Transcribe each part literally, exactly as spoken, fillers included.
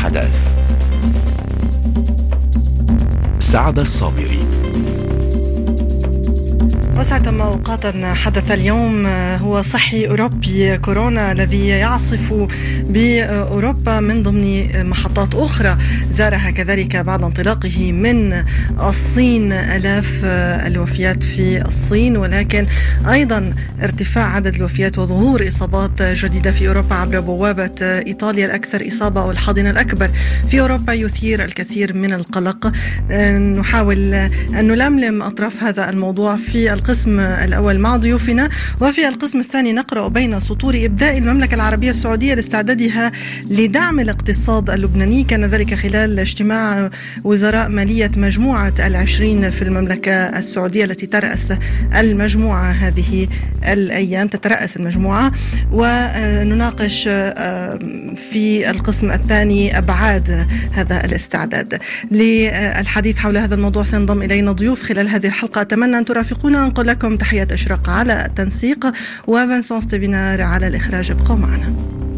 حدث. سعد الصابري. وسعة أوقاتا حدث اليوم هو صحي أوروبي كورونا الذي يعصف بأوروبا من ضمن محطات أخرى زارها كذلك بعد انطلاقه من الصين. آلاف الوفيات في الصين، ولكن أيضا ارتفاع عدد الوفيات وظهور إصابات جديدة في أوروبا عبر بوابة إيطاليا الأكثر إصابة والحاضنة الأكبر في أوروبا يثير الكثير من القلق. نحاول أن نلملم أطراف هذا الموضوع في القسم الأول مع ضيوفنا، وفي القسم الثاني نقرأ بين سطور إبداء المملكة العربية السعودية لاستعدادها لدعم الاقتصاد اللبناني. كان ذلك خلال اجتماع وزراء مالية مجموعة العشرين في المملكة السعودية التي ترأس المجموعة هذه الأيام تترأس المجموعة، ونناقش في القسم الثاني أبعاد هذا الاستعداد. للحديث حول هذا الموضوع سينضم إلينا ضيوف خلال هذه الحلقة. أتمنى أن ترافقونا. أنقل لكم تحيات أشرق على التنسيق وفنسان ستبينار على الإخراج. ابقوا معنا.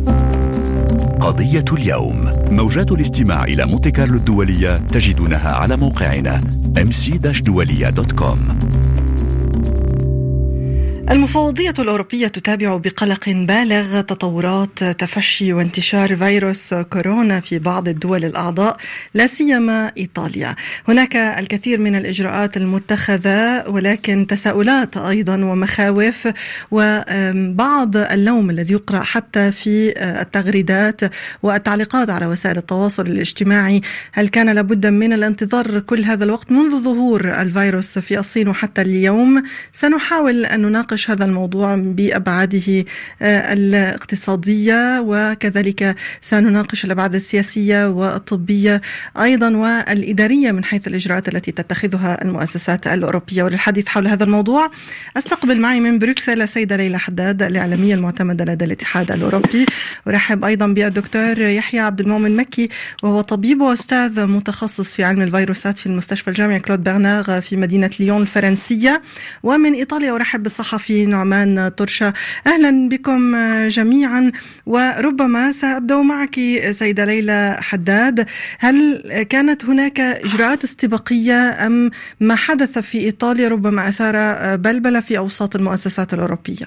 قضية اليوم. موجات الاستماع إلى مونتي كارلو الدولية تجدونها على موقعنا إم سي دولية دوت كوم. المفوضية الأوروبية تتابع بقلق بالغ تطورات تفشي وانتشار فيروس كورونا في بعض الدول الأعضاء لا سيما إيطاليا. هناك الكثير من الإجراءات المتخذة، ولكن تساؤلات أيضا ومخاوف وبعض اللوم الذي يقرأ حتى في التغريدات والتعليقات على وسائل التواصل الاجتماعي. هل كان لابد من الانتظار كل هذا الوقت منذ ظهور الفيروس في الصين وحتى اليوم؟ سنحاول أن نناقش هذا الموضوع بأبعاده الاقتصادية، وكذلك سنناقش الأبعاد السياسية والطبية أيضا والإدارية من حيث الإجراءات التي تتخذها المؤسسات الأوروبية. وللحديث حول هذا الموضوع استقبل معي من بروكسل السيدة ليلى حداد، الإعلامية المعتمدة لدى الاتحاد الأوروبي. أرحب أيضا بالدكتور يحيى عبد المؤمن مكي، وهو طبيب وأستاذ متخصص في علم الفيروسات في المستشفى الجامعي كلود برنار في مدينة ليون الفرنسية. ومن إيطاليا أرحب بالصحفي نعمان طرشة. أهلا بكم جميعا. وربما سأبدأ معك سيدة ليلى حداد، هل كانت هناك إجراءات استباقية أم ما حدث في إيطاليا ربما أثار بلبلة في أوساط المؤسسات الأوروبية؟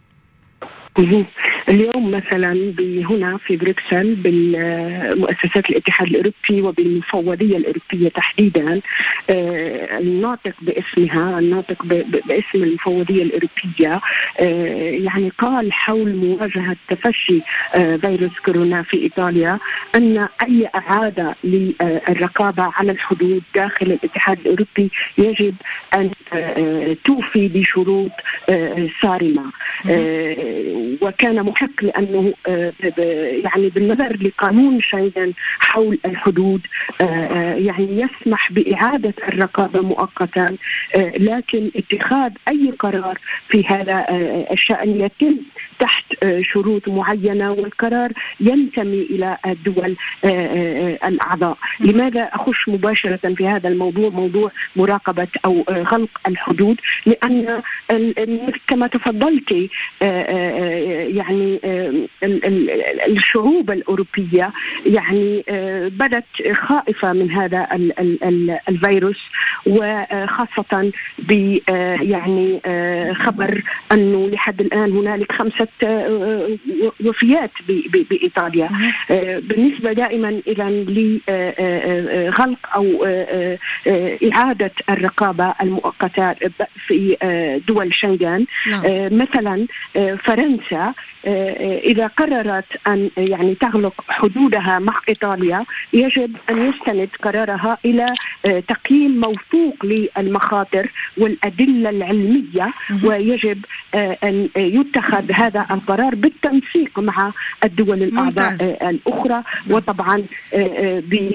اليوم مثلا هنا في بروكسل بالمؤسسات الاتحاد الأوروبي وبالمفوضية الأوروبية تحديدا، الناطق باسمها الناطق باسم المفوضية الأوروبية يعني قال حول مواجهة تفشي فيروس كورونا في إيطاليا أن أي إعادة للرقابة على الحدود داخل الاتحاد الأوروبي يجب أن توفي بشروط صارمة. وكان محق لأنه يعني بالنظر لقانون شنغن حول الحدود يعني يسمح بإعادة الرقابة مؤقتا، لكن اتخاذ أي قرار في هذا الشأن يتم تحت شروط معينة، والقرار ينتمي إلى الدول الأعضاء. لماذا أخش مباشرة في هذا الموضوع، موضوع مراقبة أو غلق الحدود؟ لأن كما تفضلتي يعني الشعوب الأوروبية يعني بدت خائفة من هذا الفيروس، وخاصة ب يعني خبر أنه لحد الآن هنالك خمسة وفيات بإيطاليا. بالنسبة دائما إذا لغلق أو إعادة الرقابة المؤقتة في دول شنغن، مثلا فرنسا إذا قررت أن يعني تغلق حدودها مع إيطاليا يجب أن يستند قرارها إلى تقييم موثوق للمخاطر والأدلة العلمية، ويجب أن يتخذ هذا القرار بالتنسيق مع الدول الأعضاء الأخرى، وطبعا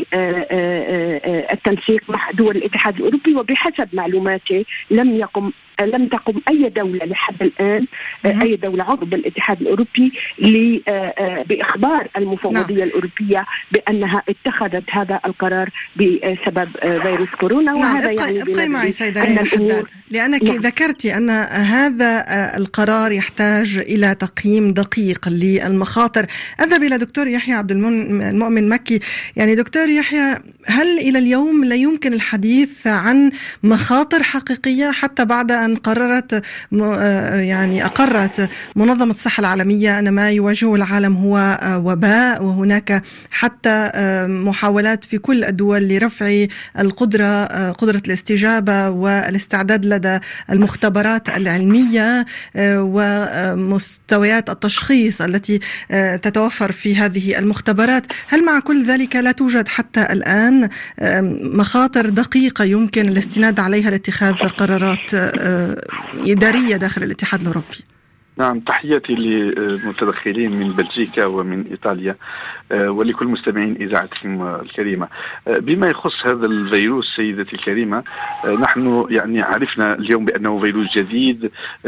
بالتنسيق مع دول الاتحاد الأوروبي. وبحسب معلوماتي لم يقم لم تقم أي دولة لحد الآن، أي دولة عضو بالاتحاد الأوروبي بإخبار المفوضية نعم. الأوروبية بأنها اتخذت هذا القرار بسبب فيروس كورونا. نعم. وهذا ابقى يعني ابقي معي سيدة ريم الحداد، لأنك نعم. ذكرت أن هذا القرار يحتاج إلى تقييم دقيق للمخاطر. أذهب إلى دكتور يحيى عبد المؤمن مكي. يعني دكتور يحيى، هل إلى اليوم لا يمكن الحديث عن مخاطر حقيقية حتى بعد أن قررت يعني أقرت منظمة الصحة العالمية أن ما يواجهه العالم هو وباء، وهناك حتى محاولات في كل الدول لرفع القدرة قدرة الاستجابة والاستعداد لدى المختبرات العلمية ومستويات التشخيص التي تتوفر في هذه المختبرات؟ هل مع كل ذلك لا توجد حتى الآن مخاطر دقيقة يمكن الاستناد عليها لاتخاذ قرارات إدارية داخل الاتحاد الأوروبي؟ نعم، تحياتي للمتدخلين من بلجيكا ومن إيطاليا ولكل مستمعين إذاعتكم الكريمة. بما يخص هذا الفيروس سيدتي الكريمة، نحن يعني عرفنا اليوم بأنه فيروس جديد،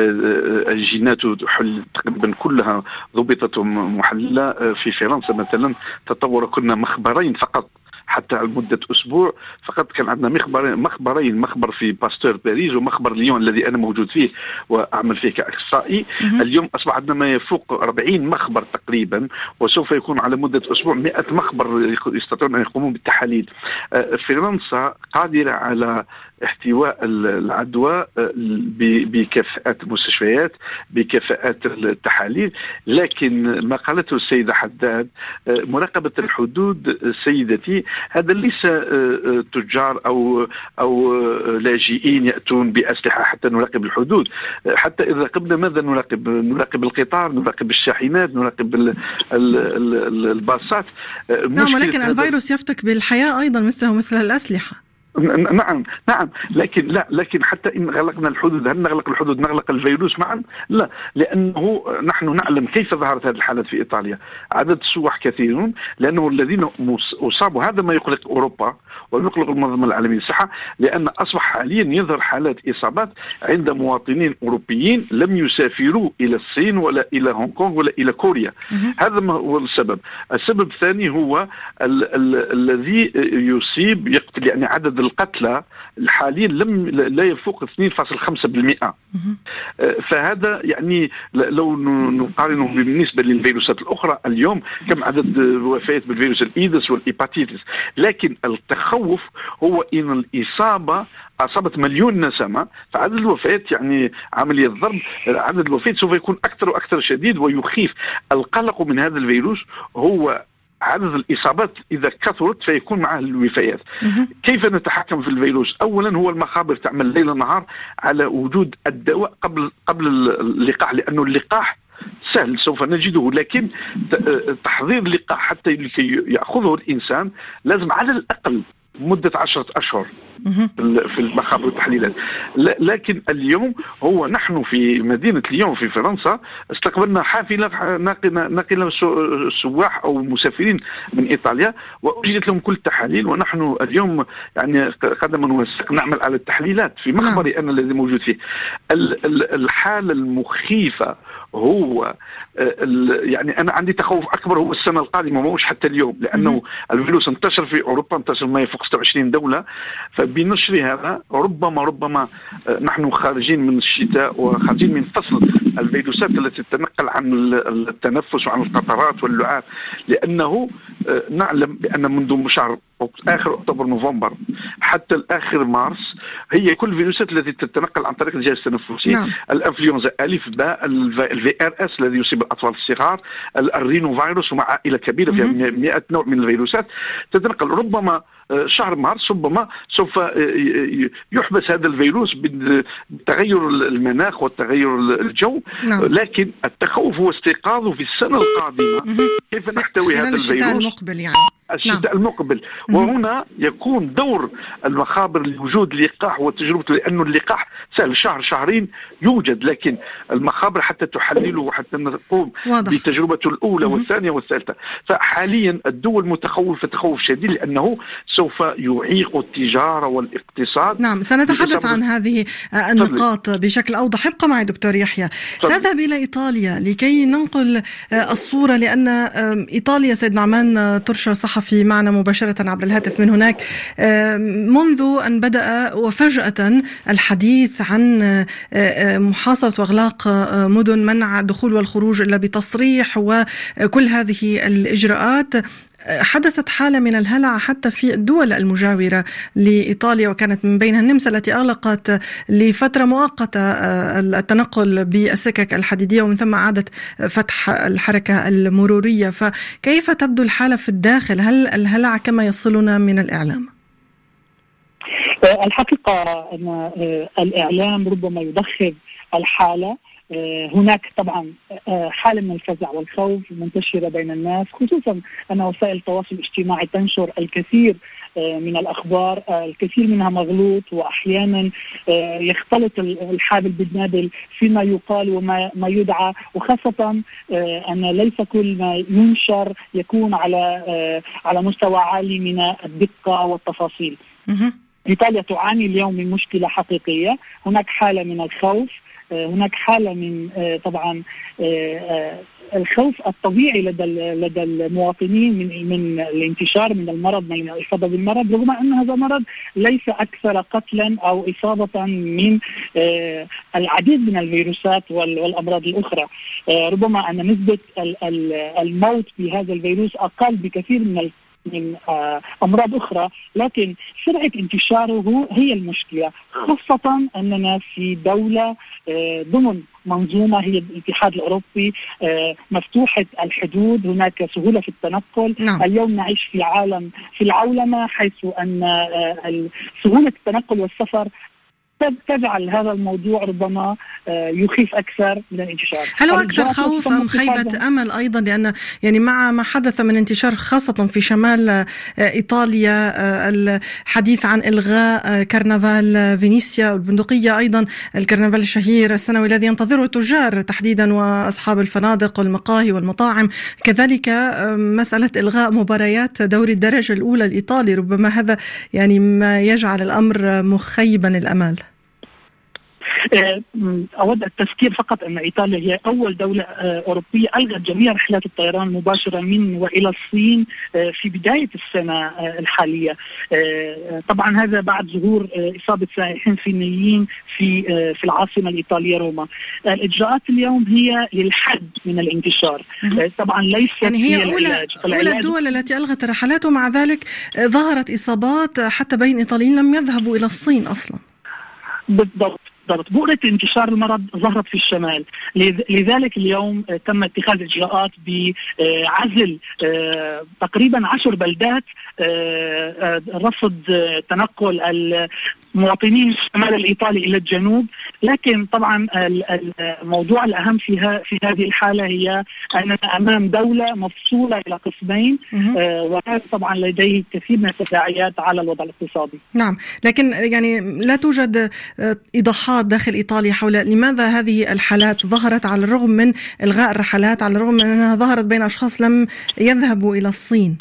الجينات تقريبا كلها ضبطت ومحللة. في فرنسا مثلا تطور كنا مخبرين فقط حتى مدة أسبوع فقط، كان عندنا مخبرين مخبرين مخبر في باستور باريس ومخبر ليون الذي أنا موجود فيه وأعمل فيه كأخصائي. اليوم أصبح عندنا ما يفوق أربعين مخبر تقريبا، وسوف يكون على مدة أسبوع مئة مخبر يستطيعون أن يقومون بالتحاليل. فرنسا قادرة على احتواء العدوى بكفاءة المستشفيات، بكفاءة التحاليل. لكن ما قالته السيدة حداد، مراقبة الحدود سيدتي، هذا ليس تجار أو أو لاجئين يأتون بأسلحة حتى نراقب الحدود. حتى إذا راقبنا ماذا نراقب؟ نراقب القطار، نراقب الشاحنات، نراقب ال ال ال الباصات. نعم، ولكن الفيروس يفتك بالحياة أيضا مثله مثل الأسلحة. نعم نعم لكن لا لكن حتى إن غلقنا الحدود، هل نغلق الحدود نغلق الفيروس معا؟ لا، لأنه نحن نعلم كيف ظهرت هذه الحالات في إيطاليا. عدد السواح كثيرون، لأنه الذين أصابوا هذا ما يقلق أوروبا ويقلق المنظمة العالمية للصحة، لأن أصبح حاليا يظهر حالات إصابات عند مواطنين أوروبيين لم يسافروا إلى الصين ولا إلى هونغ كونغ ولا إلى كوريا. هذا ما هو السبب. السبب الثاني هو الذي يصيب يقتل، يعني عدد القتلى حاليا لم لا يفوق اثنين فاصلة خمسة بالمئة. فهذا يعني لو نقارنه بالنسبة للفيروسات الأخرى اليوم كم عدد الوفيات بالفيروس الإيدس والإيباتيتس. لكن التخوف هو إن الإصابة أصابت مليون نسمة، فعدد الوفيات يعني عملية ضرب عدد الوفيات سوف يكون أكثر وأكثر شديد ويخيف. القلق من هذا الفيروس هو عدد الإصابات إذا كثرت فيكون معها الوفيات. كيف نتحكم في الفيروس؟ أولا هو المخابر تعمل ليل نهار على وجود الدواء قبل قبل اللقاح، لأنه اللقاح سهل سوف نجده، لكن تحضير اللقاح حتى لكي يأخذه الإنسان لازم على الأقل مدة عشرة أشهر في المخابر والتحليلات. لكن اليوم هو نحن في مدينة ليون في فرنسا استقبلنا حافلة ناقلة سواح أو مسافرين من إيطاليا وأجرت لهم كل التحاليل، ونحن اليوم يعني قدما وساق نعمل على التحليلات في مخبري أنا الذي موجود فيه. الحالة المخيفة هو يعني أنا عندي تخوف أكبر هو السنة القادمة مش حتى اليوم، لأنه الفيروس انتشر في أوروبا، انتشر ما يفوق ستة وعشرين دولة. فبنشر هذا ربما ربما نحن خارجين من الشتاء وخارجين من فصل الفيروسات التي تتنقل عن التنفس وعن القطرات واللعاب، لأنه نعلم بأن منذ شهر آخر أكتوبر نوفمبر حتى الآخر مارس هي كل الفيروسات التي تتنقل عن طريق الجهاز التنفسي. نعم. الإنفلونزا ألف باء، الفي ار اس الذي يصيب الأطفال الصغار، الرينو فيروس ومع عائلة كبيرة فيها مئة نوع من الفيروسات تتنقل. ربما شهر مارس ربما سوف يحبس هذا الفيروس بتغير المناخ والتغير الجو. نعم. لكن التخوف هو استيقاظه في السنة القادمة كيف نحتوي هذا الفيروس الشتاء المقبل يعني. الشتاء نعم. المقبل. وهنا يكون دور المخابر لوجود اللقاح وتجربته، لأنه اللقاح سهل شهر شهرين يوجد، لكن المخابر حتى تحلله وحتى نقوم بتجربته الأولى والثانية والثالثة. فحاليا الدول متخوفة تخوف شديد لأنه سوف يعيق التجارة والاقتصاد. نعم، سنتحدث عن هذه النقاط بشكل أوضح. ابقى معي دكتور يحيى. سأذهب إلى إيطاليا لكي ننقل الصورة، لأن إيطاليا سيد نعمان ترشا صحفي معنا مباشرة عبر الهاتف من هناك منذ أن بدأ وفجأة الحديث عن محاصرة وإغلاق مدن، منع الدخول والخروج إلا بتصريح، وكل هذه الإجراءات. حدثت حالة من الهلع حتى في الدول المجاورة لإيطاليا، وكانت من بينها النمسا التي أغلقت لفترة مؤقتة التنقل بالسكك الحديدية، ومن ثم عادت فتح الحركة المرورية. فكيف تبدو الحالة في الداخل؟ هل الهلع كما يصلنا من الإعلام؟ الحقيقة أن الإعلام ربما يضخم الحالة. هناك طبعا حالة من الفزع والخوف منتشرة بين الناس، خصوصا أن وسائل التواصل الاجتماعي تنشر الكثير من الأخبار، الكثير منها مغلوط، وأحيانا يختلط الحابل بالنابل فيما يقال وما ما يدعى، وخاصة أن ليس كل ما ينشر يكون على على مستوى عالي من الدقة والتفاصيل. إيطاليا تعاني اليوم من مشكلة حقيقية، هناك حالة من الخوف، هناك حالة من طبعا الخوف الطبيعي لدى لدى المواطنين من من الانتشار من المرض، من الإصابة بالمرض، رغم أن هذا المرض ليس أكثر قتلا أو إصابة من العديد من الفيروسات والأمراض الأخرى. ربما أن نسبة الموت بهذا الفيروس أقل بكثير من من أمراض أخرى، لكن سرعة انتشاره هي المشكلة، خاصة أننا في دولة ضمن منظومة هي الاتحاد الأوروبي مفتوحة الحدود، هناك سهولة في التنقل. نعم. اليوم نعيش في عالم في العولمة، حيث أن سهولة التنقل والسفر تجعل هذا الموضوع ربما يخيف أكثر من الانتشار. هل هو أكثر خوف أم خيبة أمل أيضا؟ لأن يعني مع ما حدث من انتشار خاصة في شمال إيطاليا، الحديث عن إلغاء كرنفال فينيسيا والبندقية، أيضا الكرنفال الشهير السنوي الذي ينتظره التجار تحديدا وأصحاب الفنادق والمقاهي والمطاعم، كذلك مسألة إلغاء مباريات دوري الدرجة الأولى الإيطالي، ربما هذا يعني ما يجعل الأمر مخيبا الأمل. أود التذكير فقط أن إيطاليا هي أول دولة أوروبية ألغت جميع رحلات الطيران مباشرة من وإلى الصين في بداية السنة الحالية. طبعا هذا بعد ظهور إصابة سائحين صينيين في في العاصمة الإيطالية روما. الإجراءات اليوم هي للحد من الانتشار، طبعا ليست يعني هي, هي أولى, أولى الدول التي ألغت الرحلات، ومع ذلك ظهرت إصابات حتى بين إيطاليين لم يذهبوا إلى الصين أصلا. بالضبط. بؤرة انتشار المرض ظهرت في الشمال، لذلك اليوم تم اتخاذ إجراءات بعزل تقريبا عشر بلدات، رصد تنقل المواطنين الشمال الإيطالي إلى الجنوب. لكن طبعا الموضوع الأهم فيها في هذه الحالة هي أننا أمام دولة مفصولة إلى قسمين، وهذا طبعا لديه كثير من التداعيات على الوضع الاقتصادي. نعم، لكن يعني لا توجد إيضاحات داخل إيطاليا حول لماذا هذه الحالات ظهرت على الرغم من إلغاء الرحلات، على الرغم من أنها ظهرت بين أشخاص لم يذهبوا إلى الصين.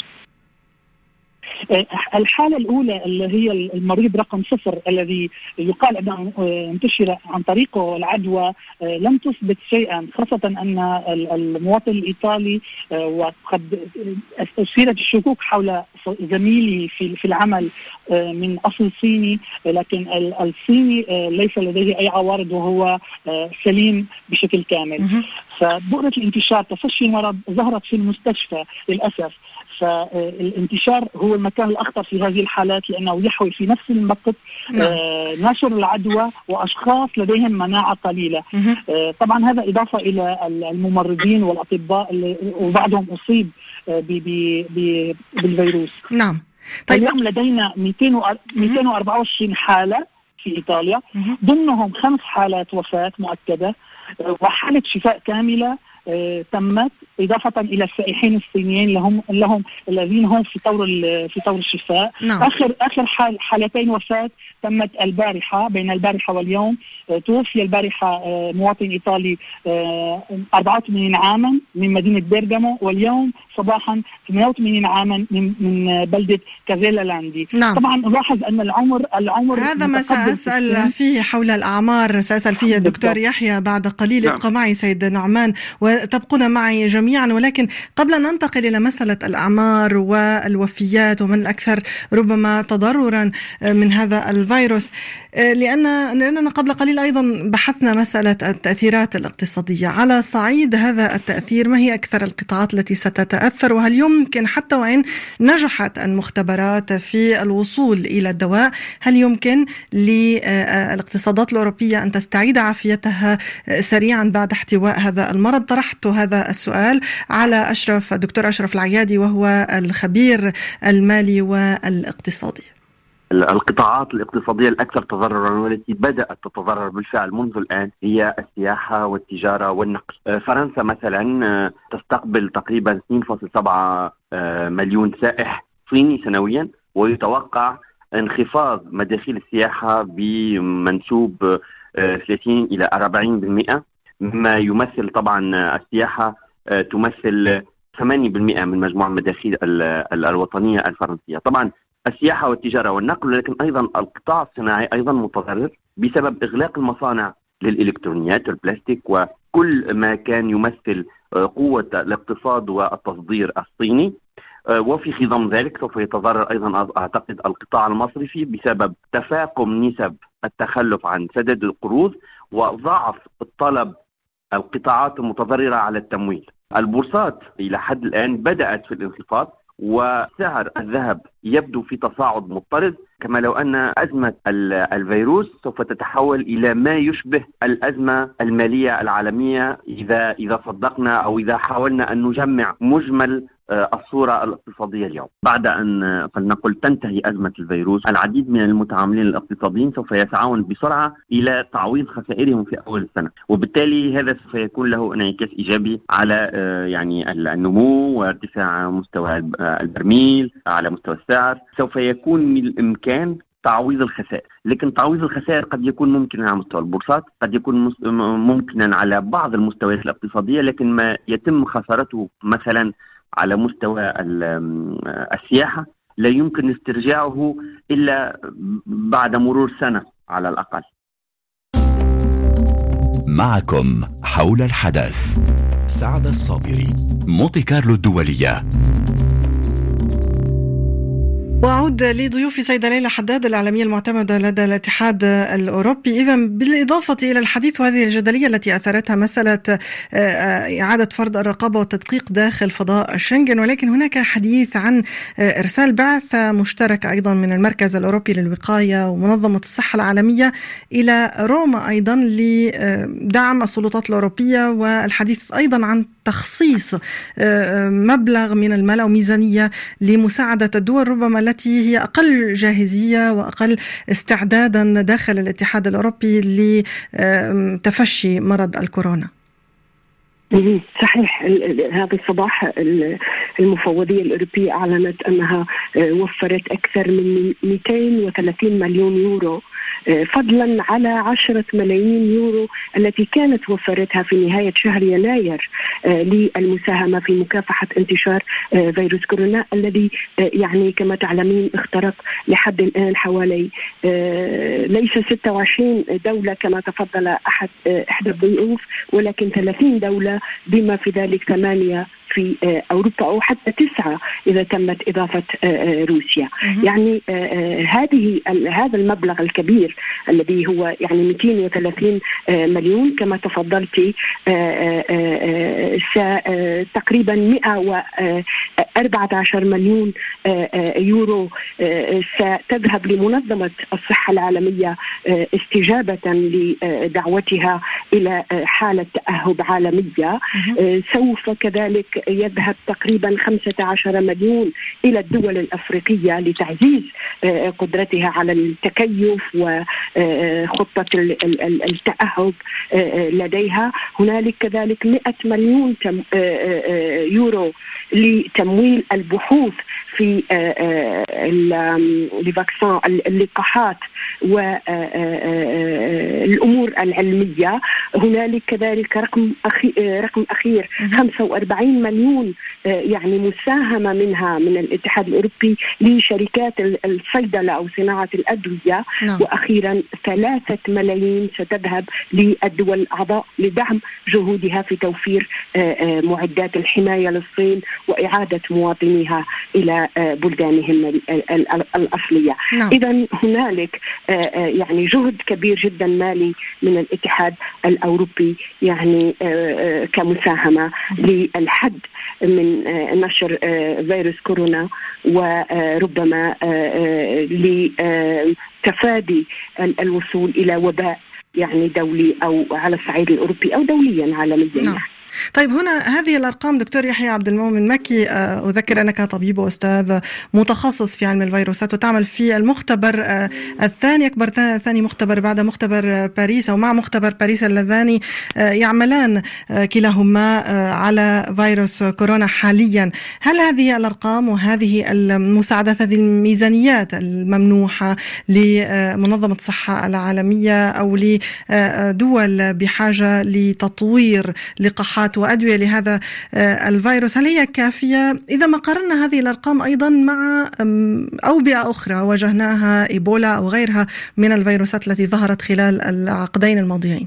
الحالة الأولى اللي هي المريض رقم صفر الذي يقال أنه انتشر عن طريقه العدوى لم تثبت شيئا، خاصة أن المواطن الإيطالي وقد أثيرت الشكوك حول زميله في في العمل من أصل صيني، لكن الصيني ليس لديه أي عوارض وهو سليم بشكل كامل. فبؤرة الانتشار تفشي المرض ظهرت في المستشفى للأسف. فالانتشار هو المكان الأخطر في هذه الحالات، لأنه يحوي في نفس الوقت آه نشر العدوى وأشخاص لديهم مناعة قليلة. آه طبعا هذا إضافة إلى الممرضين والأطباء وبعضهم أصيب آه بالفيروس. نعم. طيب اليوم لدينا مئتين وأربعة وعشرين حالة في إيطاليا، ضمنهم خمس حالات وفاة مؤكدة وحالة شفاء كاملة تمت إضافة إلى السائحين الصينيين لهم لهم الذين هم في طور في طور الشفاء. نعم. آخر آخر حال حالتين وفاة تمت البارحة، بين البارحة واليوم. توفي البارحة مواطن إيطالي أربعة وثمانين عاما من مدينة بيرغامو، واليوم صباحا ثمانية وثمانين عاما من من بلدة كافيلالاندي. نعم. طبعا نلاحظ أن العمر العمر هذا ما سأسأل فيه حول الأعمار، سأسأل فيه الدكتور يحيى بعد قليل. ابقى معي سيد نعمان وتبقون معي جميعا، ولكن قبل أن ننتقل إلى مسألة الأعمار والوفيات ومن الأكثر ربما تضررا من هذا الفيروس، لأن لأننا قبل قليل أيضا بحثنا مسألة التأثيرات الاقتصادية. على صعيد هذا التأثير، ما هي أكثر القطاعات التي ستتأثر؟ وهل يمكن حتى وإن نجحت المختبرات في الوصول إلى الدواء، هل يمكن للاقتصادات الأوروبية أن تستعيد عافيتها سريعا بعد احتواء هذا المرض؟ طرحت هذا السؤال على أشرف الدكتور أشرف العيادي، وهو الخبير المالي والاقتصادي. القطاعات الاقتصادية الأكثر تضررا والتي بدأت تتضرر بالفعل منذ الآن هي السياحة والتجارة والنقل. فرنسا مثلا تستقبل تقريبا اثنين فاصلة سبعة مليون سائح صيني سنويا، ويتوقع انخفاض مداخيل السياحة بمنسوب ثلاثين إلى أربعين بالمئة، مما يمثل طبعا السياحة تمثل ثمانية بالمئة من مجموع المداخيل الوطنية الفرنسية. طبعا السياحة والتجارة والنقل، لكن أيضا القطاع الصناعي أيضا متضرر بسبب إغلاق المصانع للإلكترونيات والبلاستيك وكل ما كان يمثل قوة الاقتصاد والتصدير الصيني. وفي خضم ذلك سوف يتضرر أيضا أعتقد القطاع المصرفي بسبب تفاقم نسب التخلف عن سداد القروض وضعف الطلب القطاعات المتضررة على التمويل. البورصات إلى حد الآن بدأت في الانخفاض، وسعر الذهب يبدو في تصاعد مضطرد، كما لو أن أزمة الفيروس سوف تتحول إلى ما يشبه الأزمة المالية العالمية إذا إذا صدقنا أو إذا حاولنا أن نجمع مجمل الصورة الاقتصادية اليوم. بعد أن فلنقل تنتهي أزمة الفيروس، العديد من المتعاملين الاقتصاديين سوف يسعون بسرعة إلى تعويض خسائرهم في أول السنة، وبالتالي هذا سوف يكون له انعكاس إيجابي على يعني النمو وارتفاع مستوى البرميل على مستوى السعر. سوف يكون من الإمكان تعويض الخسائر، لكن تعويض الخسائر قد يكون ممكنا على مستوى البورصات، قد يكون ممكنا على بعض المستويات الاقتصادية، لكن ما يتم خسارته مثلا على مستوى السياحة لا يمكن استرجاعه إلا بعد مرور سنة على الأقل. معكم حول الحدث سعد الصابري، مونتي كارلو الدولية. وأعود لضيوفي سيدة ليلى حداد الإعلامية المعتمدة لدى الاتحاد الأوروبي. إذن بالإضافة إلى الحديث وهذه الجدلية التي أثرتها مسألة إعادة فرض الرقابة والتدقيق داخل فضاء شنغن، ولكن هناك حديث عن إرسال بعثة مشتركة أيضا من المركز الأوروبي للوقاية ومنظمة الصحة العالمية إلى روما أيضا لدعم السلطات الأوروبية، والحديث أيضا عن تخصيص مبلغ من المال أو ميزانية لمساعدة الدول ربما التي هي أقل جاهزية وأقل استعدادا داخل الاتحاد الأوروبي لتفشي مرض الكورونا. صحيح. هذا الصباح المفوضية الأوروبية أعلنت أنها وفرت أكثر من مئتين وثلاثين مليون يورو، فضلا على عشرة ملايين يورو التي كانت وفرتها في نهاية شهر يناير للمساهمة في مكافحة انتشار فيروس كورونا الذي يعني كما تعلمين اخترق لحد الآن حوالي ليس ستة وعشرين دولة كما تفضل أحد إحدى الضيوف، ولكن ثلاثين دولة بما في ذلك ثمانية في أوروبا أو حتى تسعة إذا تمت إضافة روسيا. يعني هذه هذا المبلغ الكبير الذي هو يعني مئتين وثلاثين مليون كما تفضلتي تقريبا مئة وأربعة عشر مليون يورو ستذهب لمنظمة الصحة العالمية استجابة لدعوتها إلى حالة تأهب عالمية. سوف كذلك يذهب تقريبا خمسة عشر مليون إلى الدول الأفريقية لتعزيز قدرتها على التكيف وخطة التأهب لديها. هنالك كذلك مئة مليون يورو لتمويل البحوث في اللقاحات والأمور العلمية. هنالك كذلك رقم رقم أخير خمسة وأربعين مليون يعني مساهمة منها من الاتحاد الأوروبي لشركات الصيدلة أو صناعة الأدوية. نعم. وأخيرا ثلاثة ملايين ستذهب للدول الأعضاء لدعم جهودها في توفير معدات الحماية للصين وإعادة مواطنيها إلى بلدانهم الأصلية. نعم. إذن هنالك يعني جهد كبير جدا مالي من الاتحاد الأوروبي يعني كمساهمة للحد من نشر فيروس كورونا وربما لتفادي الوصول إلى وباء يعني دولي أو على الصعيد الأوروبي أو دوليا عالميا. نعم. طيب هنا هذه الأرقام دكتور يحيى عبد المؤمن مكي، أذكر أنك طبيب وأستاذ متخصص في علم الفيروسات وتعمل في المختبر الثاني أكبر ثاني مختبر بعد مختبر باريس أو مع مختبر باريس اللذان يعملان كلاهما على فيروس كورونا حاليا. هل هذه الأرقام وهذه المساعدات هذه الميزانيات الممنوحة لمنظمة الصحة العالمية أو لدول بحاجة لتطوير لقاحات وأدوية لهذا الفيروس هل هي كافية إذا ما قارنا هذه الأرقام أيضا مع أوبئة أخرى واجهناها إيبولا أو غيرها من الفيروسات التي ظهرت خلال العقدين الماضيين؟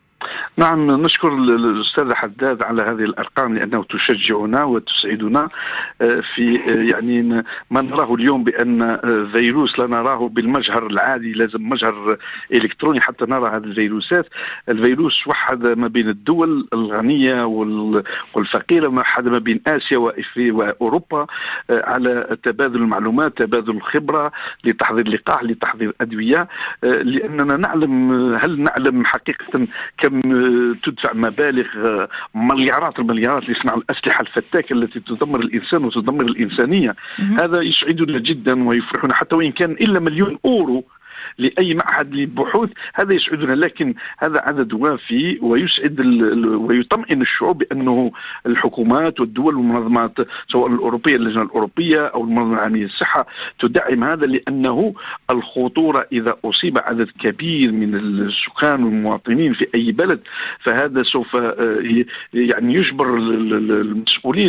نعم، نشكر الأستاذ حداد على هذه الأرقام لأنه تشجعنا وتسعدنا في يعني ما نراه اليوم بأن فيروس لا نراه بالمجهر العادي، لازم مجهر إلكتروني حتى نرى هذه الفيروسات. الفيروس وحد ما بين الدول الغنية والفقيرة، وحد ما بين آسيا وأوروبا على تبادل المعلومات، تبادل الخبرة لتحضير لقاح، لتحضير أدوية، لأننا نعلم هل نعلم حقيقة كم تدفع مبالغ مليارات المليارات لصنع الأسلحة الفتاكة التي تدمر الإنسان وتدمر الإنسانية. هذا يسعدنا جدا ويفرحنا، حتى وإن كان إلا مليون أورو لأي معهد للبحوث هذا يسعدنا، لكن هذا عدد وافي ويسعد ويطمئن الشعوب بأنه الحكومات والدول والمنظمات سواء الأوروبية اللجنة الأوروبية أو المنظمة العالمية للصحة تدعم هذا، لأنه الخطورة إذا أصيب عدد كبير من السكان والمواطنين في أي بلد فهذا سوف يعني يجبر المسؤولين،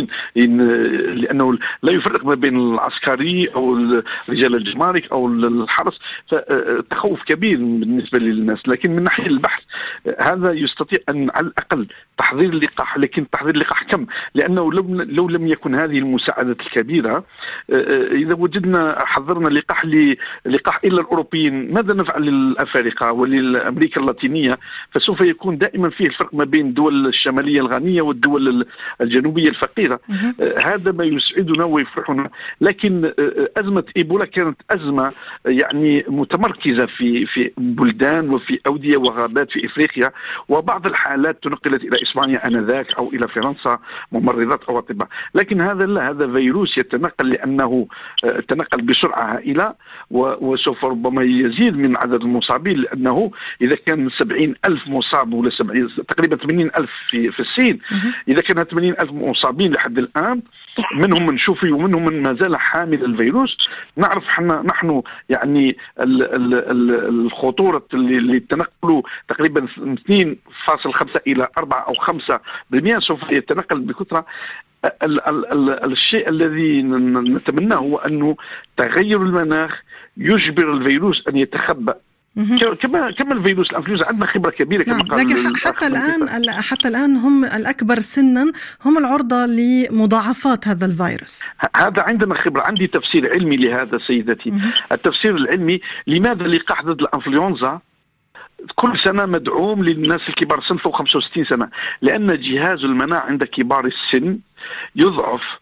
لأنه لا يفرق ما بين العسكري أو رجال الجمارك أو الحرس، تخوف كبير بالنسبة للناس. لكن من ناحية البحث هذا يستطيع أن على الأقل تحضير اللقاح، لكن تحضير اللقاح كم؟ لأنه لو, لو لم يكن هذه المساعدات الكبيرة، إذا وجدنا حضرنا لقاح لقاح إلا الأوروبيين ماذا نفعل للأفارقة وللأمريكا اللاتينية؟ فسوف يكون دائما فيه الفرق ما بين الدول الشمالية الغنية والدول الجنوبية الفقيرة. هذا ما يسعدنا ويفرحنا. لكن أزمة إيبولا كانت أزمة يعني متمركزة في في بلدان وفي أودية وغابات في إفريقيا، وبعض الحالات تنقلت إلى إسبانيا آنذاك أو إلى فرنسا ممرضات أو أطباء. لكن هذا لا، هذا فيروس يتنقل لأنه تنقل بسرعة هائلة وسوف ربما يزيد من عدد المصابين، لأنه إذا كان سبعين ألف مصاب ولا سبعين تقريبا ثمانين ألف في في الصين، إذا كان ثمانين ألف مصابين لحد الآن، منهم من شوفي ومنهم من ما زال حامل الفيروس، نعرف حنا نحن يعني الخطورة اللي تنقلوا تقريبا اثنين فاصلة خمسة إلى أربعة أو خمسة بالمئة سوف يتنقل بكثرة. ال ال ال الشيء الذي نتمناه هو أنه تغير المناخ يجبر الفيروس أن يتخبأ كما كما الفيروس الانفلونزا. عندنا خبره كبيره كما نعم. لكن حتى الان حتى الان هم الاكبر سنا هم العرضه لمضاعفات هذا الفيروس. هذا عندنا خبره، عندي تفسير علمي لهذا سيدتي. مه. التفسير العلمي لماذا لقاح ضد الانفلونزا كل سنه مدعوم للناس الكبار السن فوق خمسة وستين سنه؟ لان جهاز المناعه عند كبار السن يضعف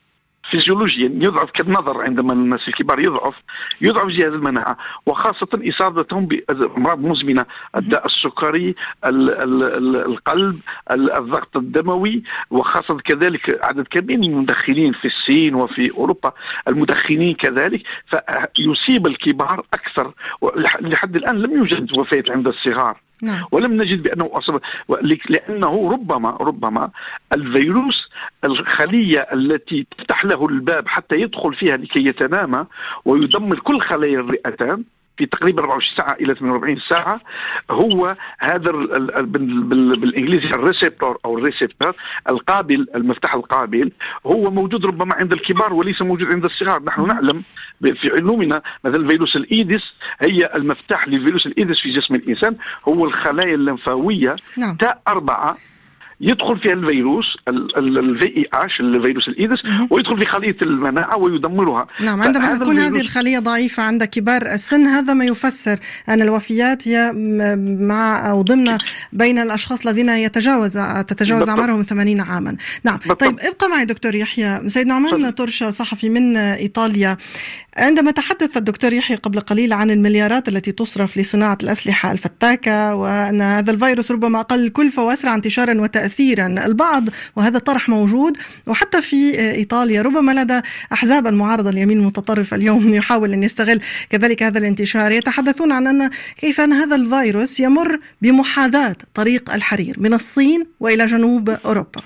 فيزيولوجيا يضعف كالنظر عندما الناس الكبار يضعف يضعف جهاز المناعة، وخاصة إصابتهم بأمراض مزمنة، الداء السكري، القلب، الضغط الدموي، وخاصة كذلك عدد كبير من المدخنين في الصين وفي أوروبا المدخنين كذلك، فيصيب الكبار أكثر. لحد الآن لم يوجد وفاة عند الصغار، نعم. ولم نجد بأنه أصاب، لأنه ربما ربما الفيروس الخلية التي تفتح له الباب حتى يدخل فيها لكي يتنامى ويدمر كل خلايا الرئتان في تقريبا أربعة وعشرين ساعة إلى ثمانية وأربعين ساعة، هو هذا بالإنجليزي الريسبتور أو الريسبتور القابل، المفتاح القابل، هو موجود ربما عند الكبار وليس موجود عند الصغار. نحن نعلم في علومنا مثلا فيروس الإيدس هي المفتاح لفيروس الإيدس في جسم الإنسان، هو الخلايا اللمفاوية نعم. تاء أربعة يدخل فيها الفيروس الفي اي اش الفيروس الايدس ويدخل في خلية المناعة ويدمرها. نعم، عندما تكون هذه الخلية ضعيفة عند كبار السن هذا ما يفسر أن الوفيات هي مع أو ضمن بين الأشخاص الذين يتجاوز تتجاوز أعمارهم ثمانين عاما. نعم بالطبع. طيب ابقى معي دكتور يحيى. سيد نعمان طرشة صحفي من إيطاليا، عندما تحدث الدكتور يحيى قبل قليل عن المليارات التي تصرف لصناعة الأسلحة الفتاكة وأن هذا الفيروس ربما أقل كلفة وأسرع انتشارا وتأثيرا، البعض وهذا طرح موجود وحتى في إيطاليا ربما لدى أحزاب المعارضة اليمين المتطرف اليوم يحاول أن يستغل كذلك هذا الانتشار، يتحدثون عن أن كيف أن هذا الفيروس يمر بمحاذاة طريق الحرير من الصين وإلى جنوب أوروبا.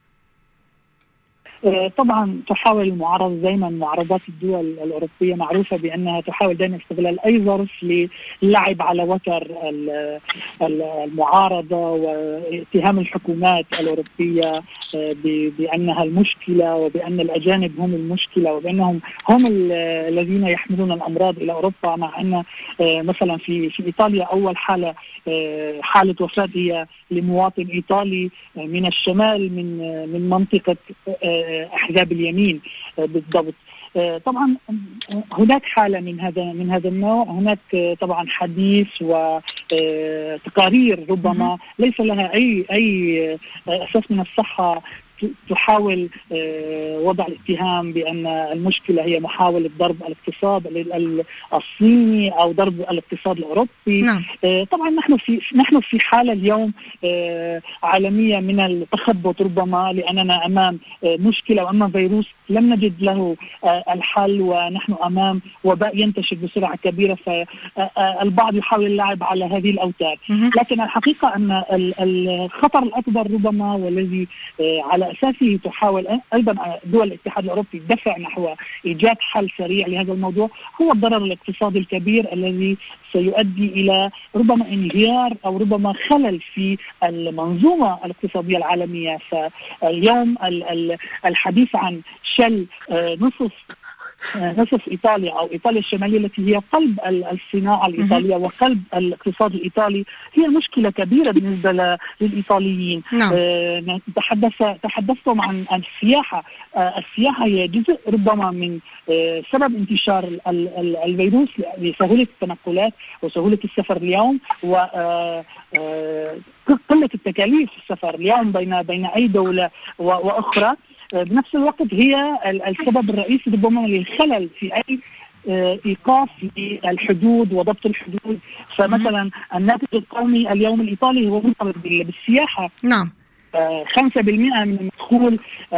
طبعا تحاول المعارضة دائما، معارضات الدول الأوروبية معروفة بأنها تحاول دائما استغلال أي ظرف للعب على وتر المعارضة واتهام الحكومات الأوروبية بأنها المشكلة وبأن الأجانب هم المشكلة وبأنهم هم الذين يحملون الأمراض إلى أوروبا، مع أن مثلا في في إيطاليا أول حالة حالة وفاة هي لمواطن إيطالي من الشمال من من منطقة أحزاب اليمين بالضبط. طبعا هناك حالة من هذا من هذا النوع، هناك طبعا حديث وتقارير ربما ليس لها أي أي أساس من الصحة تحاول وضع الاتهام بأن المشكلة هي محاولة ضرب الاقتصاد الصيني أو ضرب الاقتصاد الأوروبي. نعم. طبعا نحن في نحن في حالة اليوم عالمية من التخبط ربما، لأننا أمام مشكلة وأمام فيروس لم نجد له الحل، ونحن أمام وباء ينتشر بسرعة كبيرة، فالبعض يحاول اللعب على هذه الأوتار. لكن الحقيقة أن الخطر الأكبر ربما والذي على أساسه تحاول أيضا دول الاتحاد الأوروبي الدفع نحو إيجاد حل سريع لهذا الموضوع هو الضرر الاقتصادي الكبير الذي سيؤدي إلى ربما انهيار أو ربما خلل في المنظومة الاقتصادية العالمية. فاليوم الحديث عن شل نصف نصف إيطاليا أو إيطاليا الشمالية التي هي قلب الصناعة الإيطالية وقلب الاقتصاد الإيطالي هي مشكلة كبيرة بالنسبة للإيطاليين. نعم. أه تحدث تحدثتم عن السياحة. أه السياحة هي جزء ربما من أه سبب انتشار الفيروس لسهولة التنقلات وسهولة السفر اليوم وقلة التكاليف السفر اليوم بين بين أي دولة وأخرى. بنفس الوقت هي السبب الرئيسي ربما للخلل في أي إيقاف للحدود وضبط الحدود. فمثلا الناتج القومي اليوم الإيطالي هو مرتبط بالسياحة. نعم. خمسة بالمئة من المدخول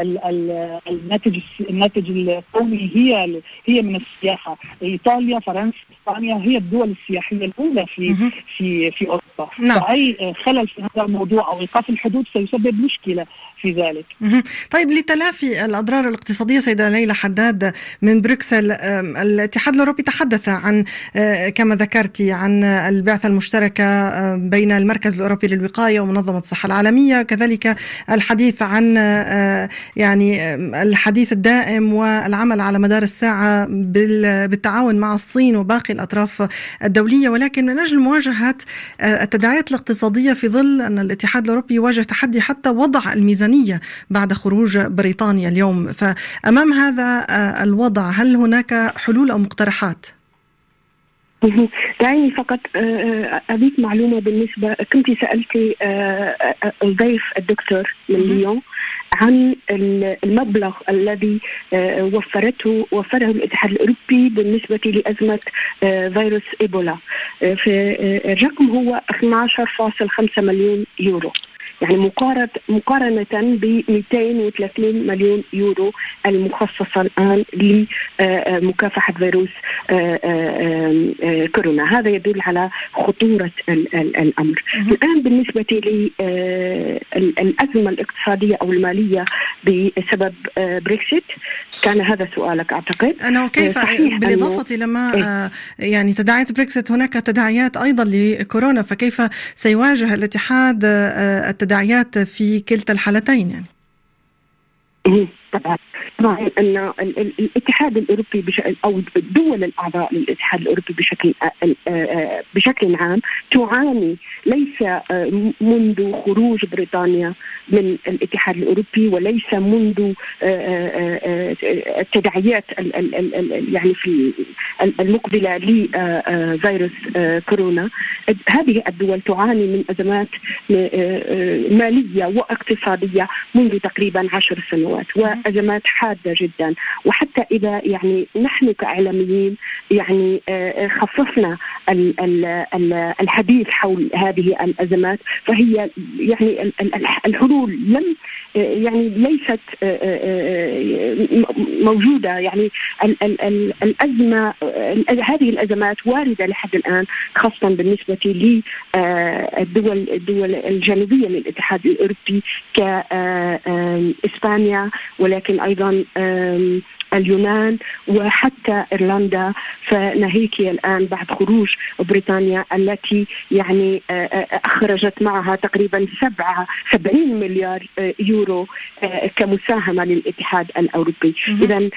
الناتج الناتج القومي هي هي من السياحة. إيطاليا، فرنسا، إسبانيا هي الدول السياحية الأولى في في في أوروبا. نعم. فأي خلل في هذا الموضوع أو إيقاف الحدود سيسبب مشكلة في ذلك. طيب لتلافي الأضرار الاقتصادية سيدة ليلى حداد من بروكسل، الاتحاد الأوروبي تحدث عن كما ذكرتي عن البعثة المشتركة بين المركز الأوروبي للوقاية ومنظمة الصحة العالمية، كذلك الحديث عن يعني الحديث الدائم والعمل على مدار الساعة بالتعاون مع الصين وباقي الأطراف الدولية، ولكن من أجل مواجهة التداعيات الاقتصادية في ظل أن الاتحاد الأوروبي يواجه تحدي حتى وضع الميزانية بعد خروج بريطانيا اليوم. فأمام هذا الوضع هل هناك حلول أو مقترحات؟ دعيني فقط أضيف معلومة بالنسبة، كنت سألتي الضيف الدكتور من اليوم عن المبلغ الذي وفرته وفره الاتحاد الأوروبي بالنسبة لأزمة فيروس إيبولا. الرقم هو اثني عشر فاصلة خمسة مليون يورو، يعني مقارنة مقارنة ب مئتين وثلاثين مليون يورو المخصصة الآن لمكافحة فيروس كورونا. هذا يدل على خطورة الأمر. الآن بالنسبة للأزمة الاقتصادية أو المالية بسبب بريكسيت، كان هذا سؤالك أعتقد. أنا كيف بالإضافة لما إيه؟ يعني تداعيات بريكسيت، هناك تداعيات أيضا لكورونا، فكيف سيواجه الاتحاد التداعيات في كلتا الحالتين يعني؟ طبعا طبعا ان الاتحاد الاوروبي بشكل او الدول الاعضاء للاتحاد الاوروبي بشكل بشكل عام تعاني ليس منذ خروج بريطانيا من الاتحاد الاوروبي، وليس منذ التداعيات يعني في المقبله لفيروس كورونا. هذه الدول تعاني من ازمات ماليه واقتصاديه منذ تقريبا عشر سنوات، وأزمات حادة جدا. وحتى إذا يعني نحن كإعلاميين يعني خففنا الحديث حول هذه الأزمات، فهي يعني الحلول لم يعني ليست موجودة. يعني الأزمة هذه الأزمات واردة لحد الآن، خاصة بالنسبة للدول الدول الجنوبية للاتحاد الأوروبي كإسبانيا، ولكن أيضا اليونان وحتى إيرلندا. فناهيك الآن بعد خروج بريطانيا التي يعني أخرجت معها تقريبا سبعة سبعين مليار يورو كمساهمة للاتحاد الأوروبي. إذن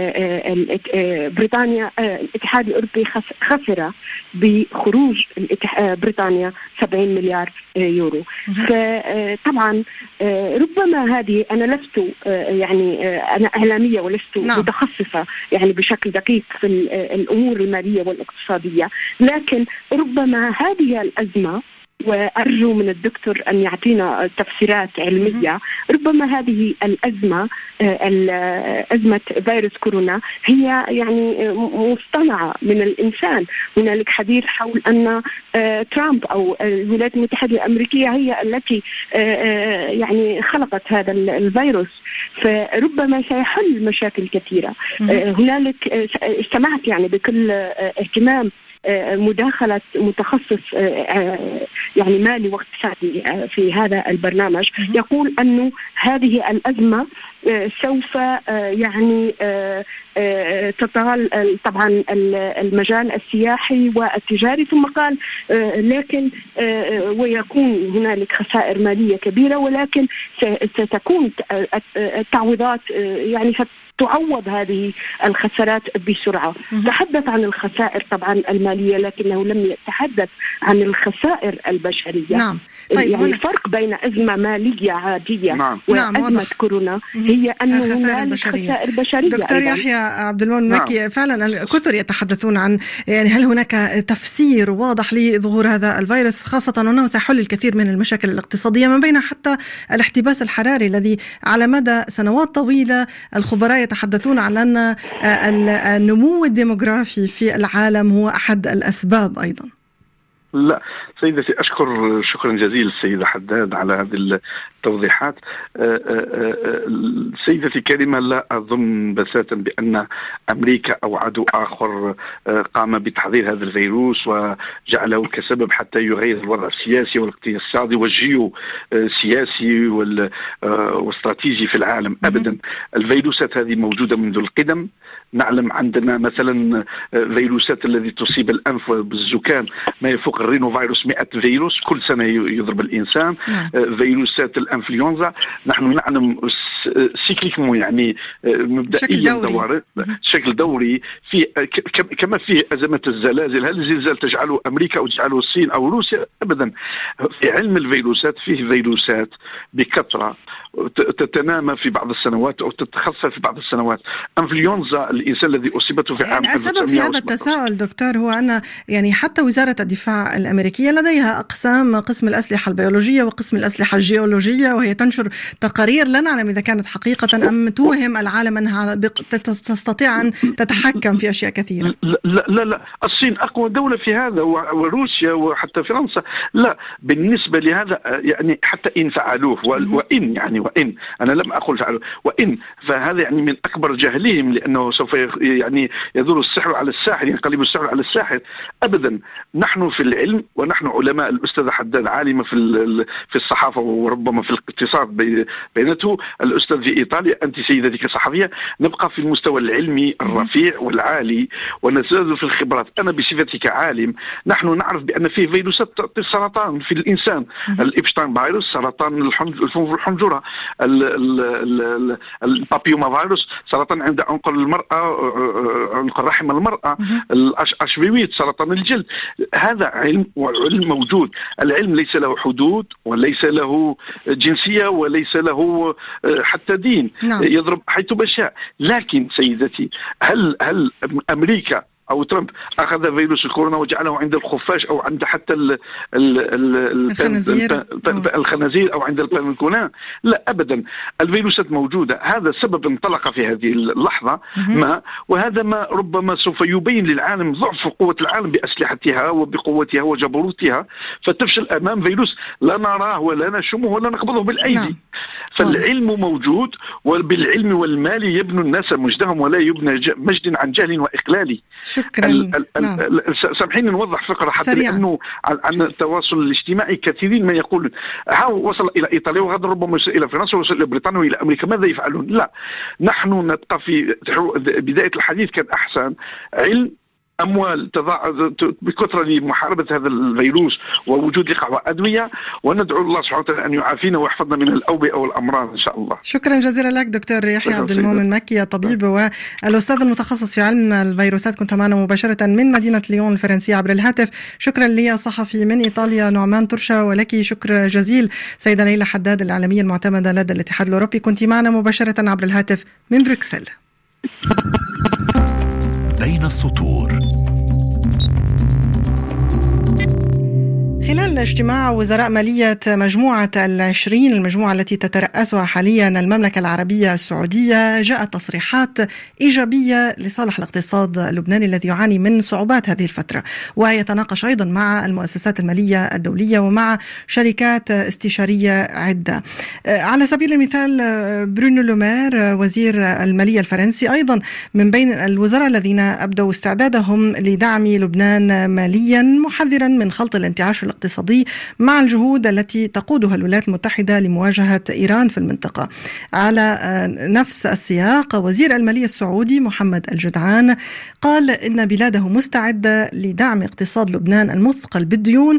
بريطانيا الاتحاد الأوروبي خسر بخروج بريطانيا سبعين مليار يورو. فطبعا ربما هذه، أنا لست يعني أنا إعلامية ولست نعم. متخصصة يعني بشكل دقيق في الأمور المالية والاقتصادية، لكن ربما هذه الأزمة، وأرجو من الدكتور أن يعطينا تفسيرات علمية، ربما هذه الأزمة أزمة فيروس كورونا هي يعني مصطنعة من الإنسان. هنالك حديث حول أن ترامب أو الولايات المتحدة الأمريكية هي التي يعني خلقت هذا الفيروس، فربما سيحل مشاكل كثيرة. هنالك استمعت يعني بكل اهتمام مداخلة متخصص يعني مالي واقتصادي في هذا البرنامج، يقول أنه هذه الأزمة سوف يعني تطال طبعا المجال السياحي والتجاري، ثم قال لكن ويكون هنالك خسائر مالية كبيرة، ولكن ستكون التعويضات يعني تعوض هذه الخسارات بسرعة. تحدث عن الخسائر طبعا المالية، لكنه لم يتحدث عن الخسائر البشرية. نعم. طيب يعني الفرق بين أزمة مالية عادية نعم. وأزمة نعم. كورونا هي أن هنالك خسائر بشرية. دكتور أيضاً. يحيى عبد المؤمن مكي، نعم. فعلا الكثر يتحدثون عن يعني هل هناك تفسير واضح لظهور هذا الفيروس، خاصة أنه سيحل الكثير من المشاكل الاقتصادية، من بين حتى الاحتباس الحراري الذي على مدى سنوات طويلة الخبراء يتحدثون عن أن النمو الديموغرافي في العالم هو أحد الأسباب أيضا. لا سيدتي، أشكر شكرا جزيلا السيدة حداد على هذه التوضيحات. سيدتي كريمة، لا أظن بساطا بأن أمريكا أو عدو آخر قام بتحضير هذا الفيروس وجعله كسبب حتى يغير الوضع السياسي والاقتصادي والجيو سياسي والاستراتيجي في العالم. أبدا، الفيروسات هذه موجودة منذ القدم. نعلم عندنا مثلا فيروسات الذي تصيب الأنف بالزكام ما يفوق الرينو فيروس مئة فيروس كل سنة يضرب الإنسان. فيروسات الأنفلونزا نحن نعلم سيكليكمو يعني مبدئيا دوري بشكل دوري في كما فيه أزمة الزلازل. هل الزلزال تجعله أمريكا أو تجعله الصين أو روسيا؟ أبدا. في علم الفيروسات فيه فيروسات بكثرة تتنامى في بعض السنوات أو تتخصص في بعض السنوات. أنفلونزا الإنسان الذي أصيبته في عام يعني السبب في هذا التساؤل دكتور هو أن يعني حتى وزارة الدفاع الأمريكية لديها أقسام، قسم الأسلحة البيولوجية وقسم الأسلحة الجيولوجية، وهي تنشر تقارير لا نعلم إذا كانت حقيقة أم توهم العالم أنها تستطيع أن تتحكم في أشياء كثيرة. لا لا لا, لا. الصين أقوى دولة في هذا، وروسيا وحتى فرنسا. لا، بالنسبة لهذا يعني حتى إن فعلوه وإن يعني وإن أنا لم أقل فعلوه وإن فهذا يعني من أكبر جهلهم، لأنه سوف يعني يدور السحر على الساحر، ينقلب السحر على الساحر. أبدا، نحن في العلم ونحن علماء. الأستاذة حداد عالمة في في الصحافة وربما في الاقتصاد بينته، الأستاذ في إيطاليا، أنت سيدتك صحفية. نبقى في المستوى العلمي الرفيع والعالي ونزداد في الخبرات. أنا بصفتي كعالم، نحن نعرف بأن فيه فيروسات تعطي السرطان في الإنسان. الإبشتاين فيروس سرطان الحنجرة، البابيوما فيروس سرطان عند عنق المرأة، عنق رحم المرأة، الأشبيويت سرطان الجلد. هذا علم، وعلم موجود. العلم ليس له حدود وليس له جنسية وليس له حتى دين. نعم. يضرب حيث بشاء. لكن سيدتي، هل هل أمريكا أو ترامب أخذ فيروس الكورونا وجعله عند الخفاش أو عند حتى ال ال ال الخنازير الخنازير أو عند البنكونان؟ لا أبدا، الفيروسات موجودة. هذا سبب انطلق في هذه اللحظة ما، وهذا ما ربما سوف يبين للعالم ضعف قوة العالم بأسلحتها وبقوتها وجبروتها، فتفشل أمام فيروس لا نراه ولا نشمه ولا نقبضه بالأيدي. نعم. فالعلم موجود، وبالعلم والمال يبنوا الناس مجدهم ولا يبنى مجد عن جهل وإقلال. شكرا. نعم. سامحيني نوضح فقرة حتى سريعا. لأنه عن التواصل الاجتماعي كثيرين ما يقولون ها وصل إلى إيطاليا وغدا ربما يصل إلى فرنسا ويصل إلى بريطانيا وإلى أمريكا، ماذا يفعلون؟ لا، نحن نبقى في بداية الحديث كان أحسن علم، أموال بكثرة لمحاربة هذا الفيروس ووجود لقاح وأدوية، وندعو الله سبحانه وتعالى أن يعافينا ويحفظنا من الأوبئة والأمراض إن شاء الله. شكرا جزيلا لك دكتور يحيى عبد المؤمن مكي، طبيب والأستاذ المتخصص في علم الفيروسات، كنت معنا مباشرة من مدينة ليون الفرنسية عبر الهاتف. شكرا لي صحفي من إيطاليا نعمان ترشا، ولك شكر جزيل سيدة ليلى حداد الإعلامية المعتمدة لدى الاتحاد الأوروبي، كنت معنا مباشرة عبر الهاتف من بروكسل. بين السطور. خلال اجتماع وزراء مالية مجموعة العشرين، المجموعة التي تترأسها حاليا المملكة العربية السعودية، جاءت تصريحات إيجابية لصالح الاقتصاد اللبناني الذي يعاني من صعوبات هذه الفترة، ويتناقش أيضا مع المؤسسات المالية الدولية ومع شركات استشارية عدة. على سبيل المثال برونو لومير وزير المالية الفرنسي أيضا من بين الوزراء الذين أبدوا استعدادهم لدعم لبنان ماليا، محذرا من خلط الانتعاش الاقتصادي مع الجهود التي تقودها الولايات المتحدة لمواجهة إيران في المنطقة. على نفس السياق، وزير المالية السعودي محمد الجدعان قال إن بلاده مستعدة لدعم اقتصاد لبنان المثقل بالديون،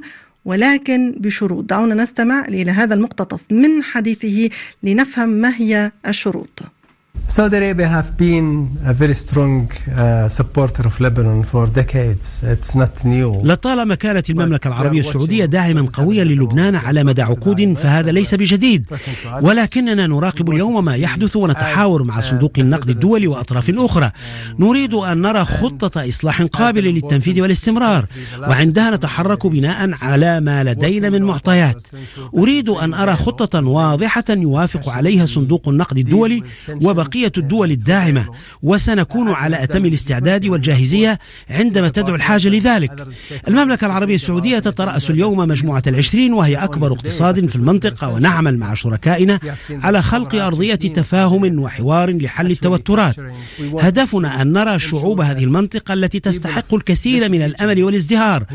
ولكن بشروط. دعونا نستمع إلى هذا المقتطف من حديثه لنفهم ما هي الشروط. Saudi Arabia have been a very strong uh, supporter of Lebanon for decades. It's not new. لطالما كانت المملكة العربية السعودية داعما قويا للبنان على مدى عقود، فهذا ليس بجديد، ولكننا نراقب اليوم ما يحدث ونتحاور مع صندوق النقد الدولي وأطراف أخرى. نريد أن نرى خطة إصلاح قابلة للتنفيذ والاستمرار، وعندها نتحرك بناء على ما لدينا من معطيات. أريد أن أرى خطة واضحة يوافق عليها صندوق النقد الدولي وبقية الدول الداعمة، وسنكون على أتم الاستعداد والجاهزية عندما تدعو الحاجة لذلك. المملكة العربية السعودية تترأس اليوم مجموعة العشرين، وهي أكبر اقتصاد في المنطقة، ونعمل مع شركائنا على خلق أرضية تفاهم وحوار لحل التوترات. هدفنا أن نرى شعوب هذه المنطقة التي تستحق الكثير من الأمل والازدهار،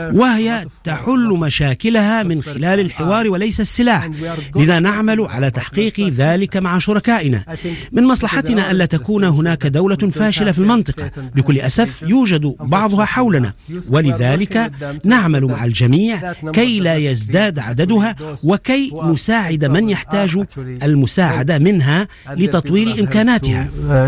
وهي تحل مشاكلها من خلال الحوار وليس السلاح، لذا نعمل على تحقيق ذلك مع شركائنا. من مصلحتنا ألا تكون هناك دولة فاشلة في المنطقة، بكل أسف يوجد بعضها حولنا، ولذلك نعمل مع الجميع كي لا يزداد عددها، وكي نساعد من يحتاج المساعدة منها لتطوير إمكاناتها.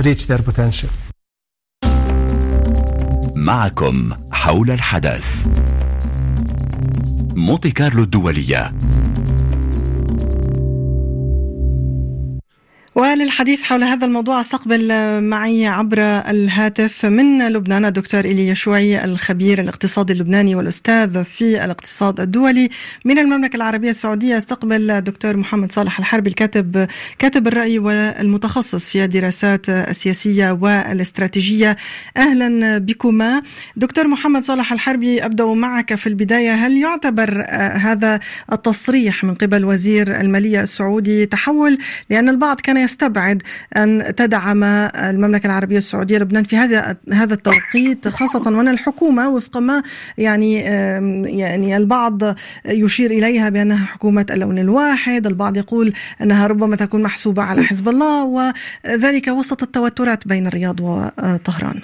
معكم حول الحدث. مونتي كارلو الدولية. وللحديث حول هذا الموضوع استقبل معي عبر الهاتف من لبنان الدكتور إيلي يشوعي الخبير الاقتصادي اللبناني والأستاذ في الاقتصاد الدولي. من المملكة العربية السعودية استقبل الدكتور محمد صالح الحربي الكاتب كاتب الرأي والمتخصص في الدراسات السياسية والاستراتيجية. أهلا بكما. دكتور محمد صالح الحربي، أبدأ معك في البداية. هل يعتبر هذا التصريح من قبل وزير المالية السعودي تحول؟ لأن البعض كان يستبعد أن تدعم المملكة العربية السعودية لبنان في هذا هذا التوقيت، خاصة وأن الحكومة وفق ما يعني يعني البعض يشير إليها بأنها حكومة اللون الواحد، البعض يقول أنها ربما تكون محسوبة على حزب الله، وذلك وسط التوترات بين الرياض وطهران.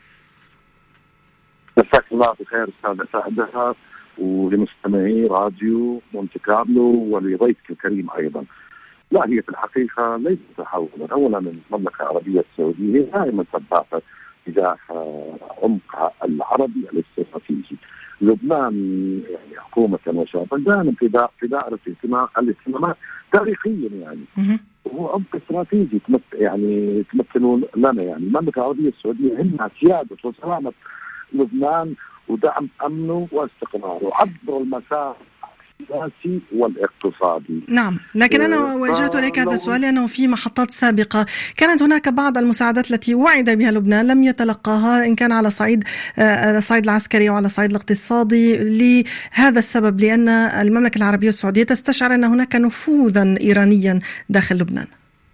مساك الله بخير أستاذ سعدها ولمستمعي راديو مونتي كارلو ولضيفك الكريم أيضا. لا، هي في الحقيقة ليست تحولا. أولا المملكة العربية السعودية دائما سباقة تجاه عمقها العربي الاستراتيجي. لبنان يعني حكومة وشعبا دائما في في دائرة الاهتمامات تاريخيا، يعني وهو عمق استراتيجي يعني تمثلون لنا. يعني المملكة العربية السعودية همها سيادة وسلامة لبنان ودعم أمنه واستقراره عبر المسار السياسي والاقتصادي. نعم، لكن أنا وجهت إليك هذا السؤال لأنه في محطات سابقة كانت هناك بعض المساعدات التي وعد بها لبنان لم يتلقاها، إن كان على صعيد الصعيد العسكري وعلى الصعيد الاقتصادي، لهذا السبب لأن المملكة العربية السعودية تستشعر أن هناك نفوذا إيرانيا داخل لبنان.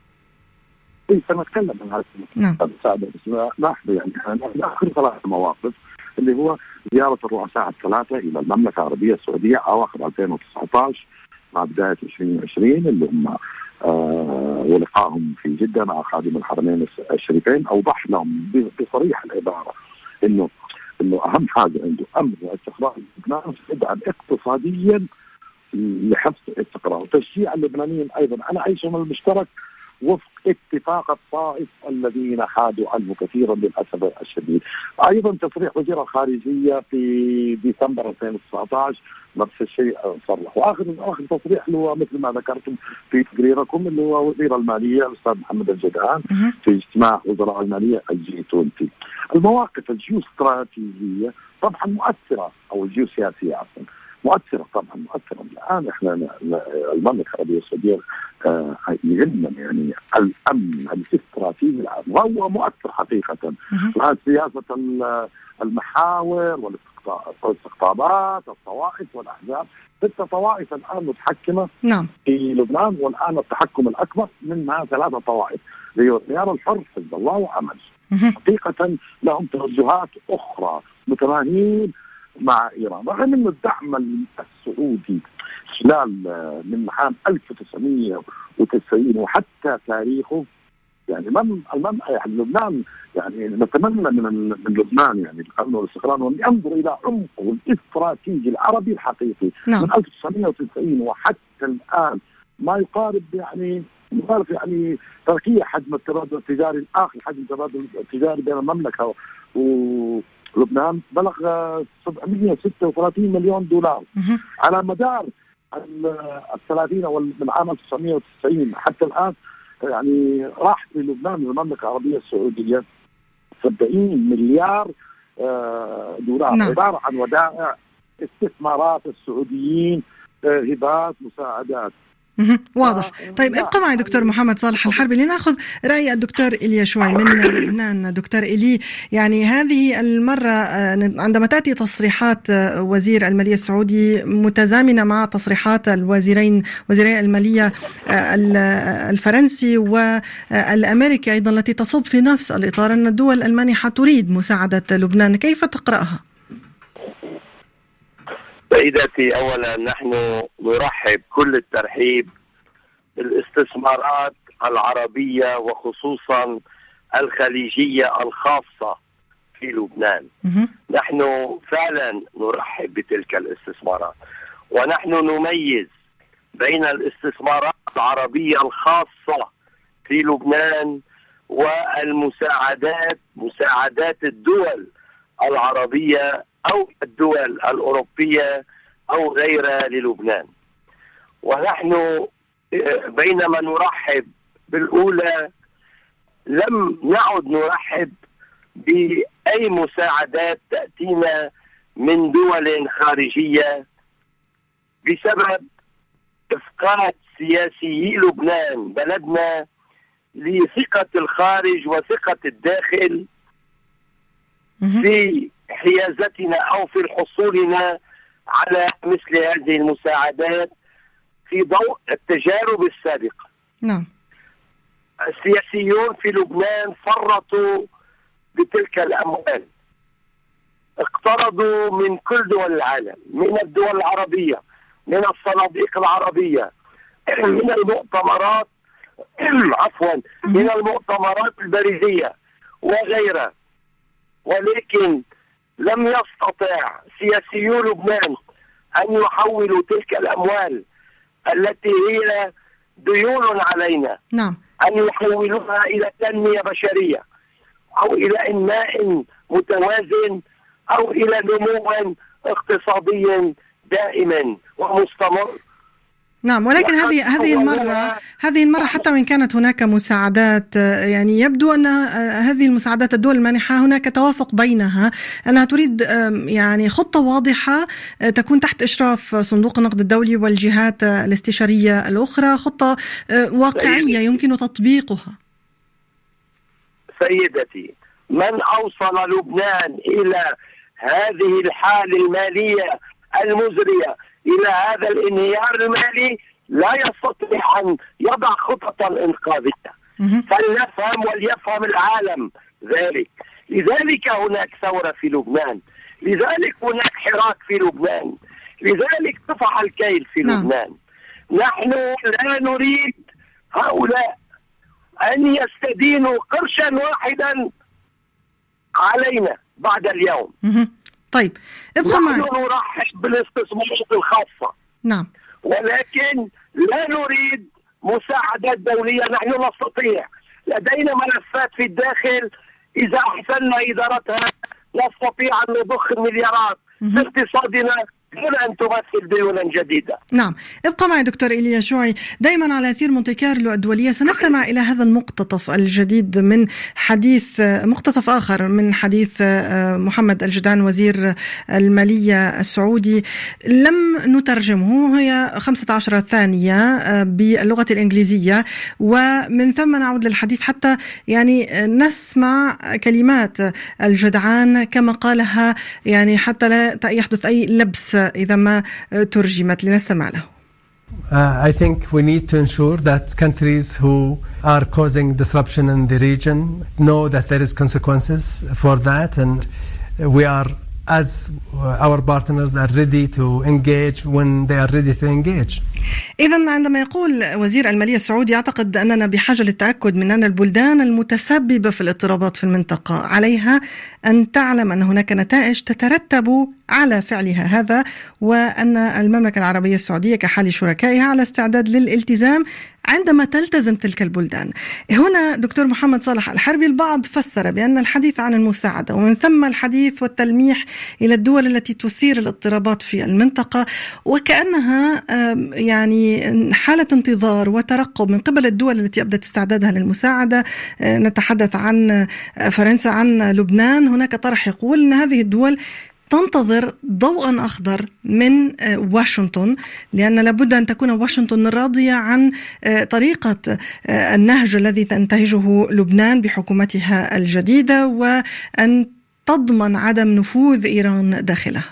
إيه، سنتكلم عن هذا. نعم. لاحظوا يعني آخر ثلاث مواقف اللي هو زيارة الرؤساء الثلاثة إلى المملكة العربية السعودية أواخر ألفين وتسعة عشر مع بداية عشرين عشرين، اللي هم آه ولقائهم في جدة مع خادم الحرمين الشريفين. أوضح لهم بصريح العبارة إنه إنه أهم حاجة عنده أمن واستقرار لبنان، يدعم اقتصاديا لحفظ الاستقرار وتشجيع اللبنانيين أيضا على عيشهم المشترك وفق اتفاق الطائف الذين حادوا عنه كثيرا للأسف الشديد. أيضا تصريح وزير الخارجية في ديسمبر ألفين وتسعة عشر نفس الشيء صرح. وآخر آخر تصريح اللي هو مثل ما ذكرتم في تقريركم اللي هو وزير المالية الأستاذ محمد الجدعان في اجتماع وزراء المالية الجي عشرين. المواقف الجيوستراتيجية طبعا مؤثرة، أو الجيوسياسية عفوا مؤثرة طبعا مؤثرة. الآن احنا المملكة العربية السعودية آه يهمنا يعني الأمن الاستراتيجي العام، وهو مؤثر حقيقة. سياسة المحاور والاستقطابات الطوائف والأحزاب، ست طوائف الآن متحكمة نعم في لبنان، والآن التحكم الأكبر منها ثلاثة طوائف اللي هو التيار الحر، حزب الله وعمل. حقيقة لهم توجهات أخرى متماهين مع إيران، رغم أن الدعم السعودي خلال من عام ألف وتسعمئة وتسعين وحتى تاريخه يعني من المم يعني لبنان يعني نتمنى من من لبنان يعني الأمن والاستقرار وأن ينظر إلى عمقه الاستراتيجي العربي الحقيقي. نعم. من ألف وتسعمئة وتسعين وحتى الآن ما يقارب يعني يقارب يعني تركيا حجم التبادل التجاري، آخر حجم التبادل التجاري بين المملكة و لبنان بلغ سبعمئة وستة وثلاثين مليون دولار على مدار الثلاثين من عام ألف وتسعمئة وتسعين حتى الآن. يعني راح في لبنان المملكة العربية السعودية سبعين مليار دولار. نعم. عبارة عن ودائع، استثمارات السعوديين، هبات، مساعدات. واضح. طيب ابقى معي دكتور محمد صالح الحربي لنأخذ رأي الدكتور إيلي يشوعي من لبنان. دكتور إيلي، يعني هذه المرة عندما تأتي تصريحات وزير المالية السعودي متزامنة مع تصريحات الوزيرين وزيري المالية الفرنسي والأمريكي أيضا التي تصب في نفس الإطار أن الدول المانحة تريد مساعدة لبنان، كيف تقرأها؟ سيدتي، أولا نحن نرحب كل الترحيب بالاستثمارات العربية وخصوصا الخليجية الخاصة في لبنان. نحن فعلا نرحب بتلك الاستثمارات، ونحن نميز بين الاستثمارات العربية الخاصة في لبنان والمساعدات مساعدات الدول العربية أو الدول الأوروبية أو غيرها للبنان. ونحن بينما نرحب بالأولى لم نعد نرحب بأي مساعدات تأتينا من دول خارجية بسبب إفقاد سياسيي لبنان بلدنا لثقة الخارج وثقة الداخل في حيازتنا أو في حصولنا على مثل هذه المساعدات في ضوء التجارب السابقة. نعم. السياسيون في لبنان فرطوا بتلك الأموال، اقترضوا من كل دول العالم، من الدول العربية، من الصناديق العربية، من المؤتمرات عفوا من المؤتمرات البريدية وغيرها، ولكن لم يستطع سياسيو لبنان أن يحولوا تلك الأموال التي هي ديون علينا، نعم، أن يحولوها إلى تنمية بشرية أو إلى إنماء متوازن أو إلى نمو اقتصادي دائم ومستمر. نعم، ولكن هذه هذه المرة هذه المرة حتى وإن كانت هناك مساعدات، يعني يبدو أن هذه المساعدات الدول المانحة هناك توافق بينها أنها تريد يعني خطة واضحة تكون تحت إشراف صندوق النقد الدولي والجهات الاستشارية الأخرى، خطة واقعية يمكن تطبيقها. سيدتي، من أوصل لبنان إلى هذه الحالة المالية المزرية، إلى هذا الانهيار المالي، لا يستطيع أن يضع خطة إنقاذية. فلنفهم وليفهم العالم ذلك. لذلك هناك ثورة في لبنان، لذلك هناك حراك في لبنان، لذلك طفح الكيل في نعم. لبنان. نحن لا نريد هؤلاء أن يستدينوا قرشا واحدا علينا بعد اليوم. طيب ابقى معي. نحن نرحب بالاستثمارات الخاصة، نعم، ولكن لا نريد مساعدات دولية. نحن نستطيع، لدينا ملفات في الداخل إذا أحسننا إدارتها نستطيع أن نضخ المليارات في اقتصادنا دون أن تمثل ديونا جديدة. نعم، ابقى معي دكتور إيليا شوعي. دائما على أثير مونتي كارلو الدولية سنستمع إلى هذا المقتطف الجديد من حديث، مقتطف آخر من حديث محمد الجدعان وزير المالية السعودي، لم نترجمه، هي خمسة عشر ثانية باللغة الإنجليزية، ومن ثم نعود للحديث حتى يعني نسمع كلمات الجدعان كما قالها، يعني حتى لا يحدث أي لبس إذا ما ترجمت. لنستمع له. Uh, I think we need to ensure that countries who are causing disruption in the region know that there is consequences for that, and we are, as our partners are ready to engage when they are ready to engage. إذن عندما يقول وزير المالية السعودي يعتقد أننا بحاجة للتأكد من أن البلدان المتسببة في الاضطرابات في المنطقة عليها أن تعلم أن هناك نتائج تترتب على فعلها هذا، وأن المملكة العربية السعودية كحال شركائها على استعداد للالتزام عندما تلتزم تلك البلدان. هنا دكتور محمد صالح الحربي البعض فسر بأن الحديث عن المساعدة ومن ثم الحديث والتلميح إلى الدول التي تثير الاضطرابات في المنطقة وكأنها يعني حالة انتظار وترقب من قبل الدول التي أبدت استعدادها للمساعدة. نتحدث عن فرنسا، عن لبنان. هناك طرح يقول أن هذه الدول تنتظر ضوءا أخضر من واشنطن، لأن لابد أن تكون واشنطن راضية عن طريقة النهج الذي تنتهجه لبنان بحكومتها الجديدة، وأن تضمن عدم نفوذ إيران داخلها.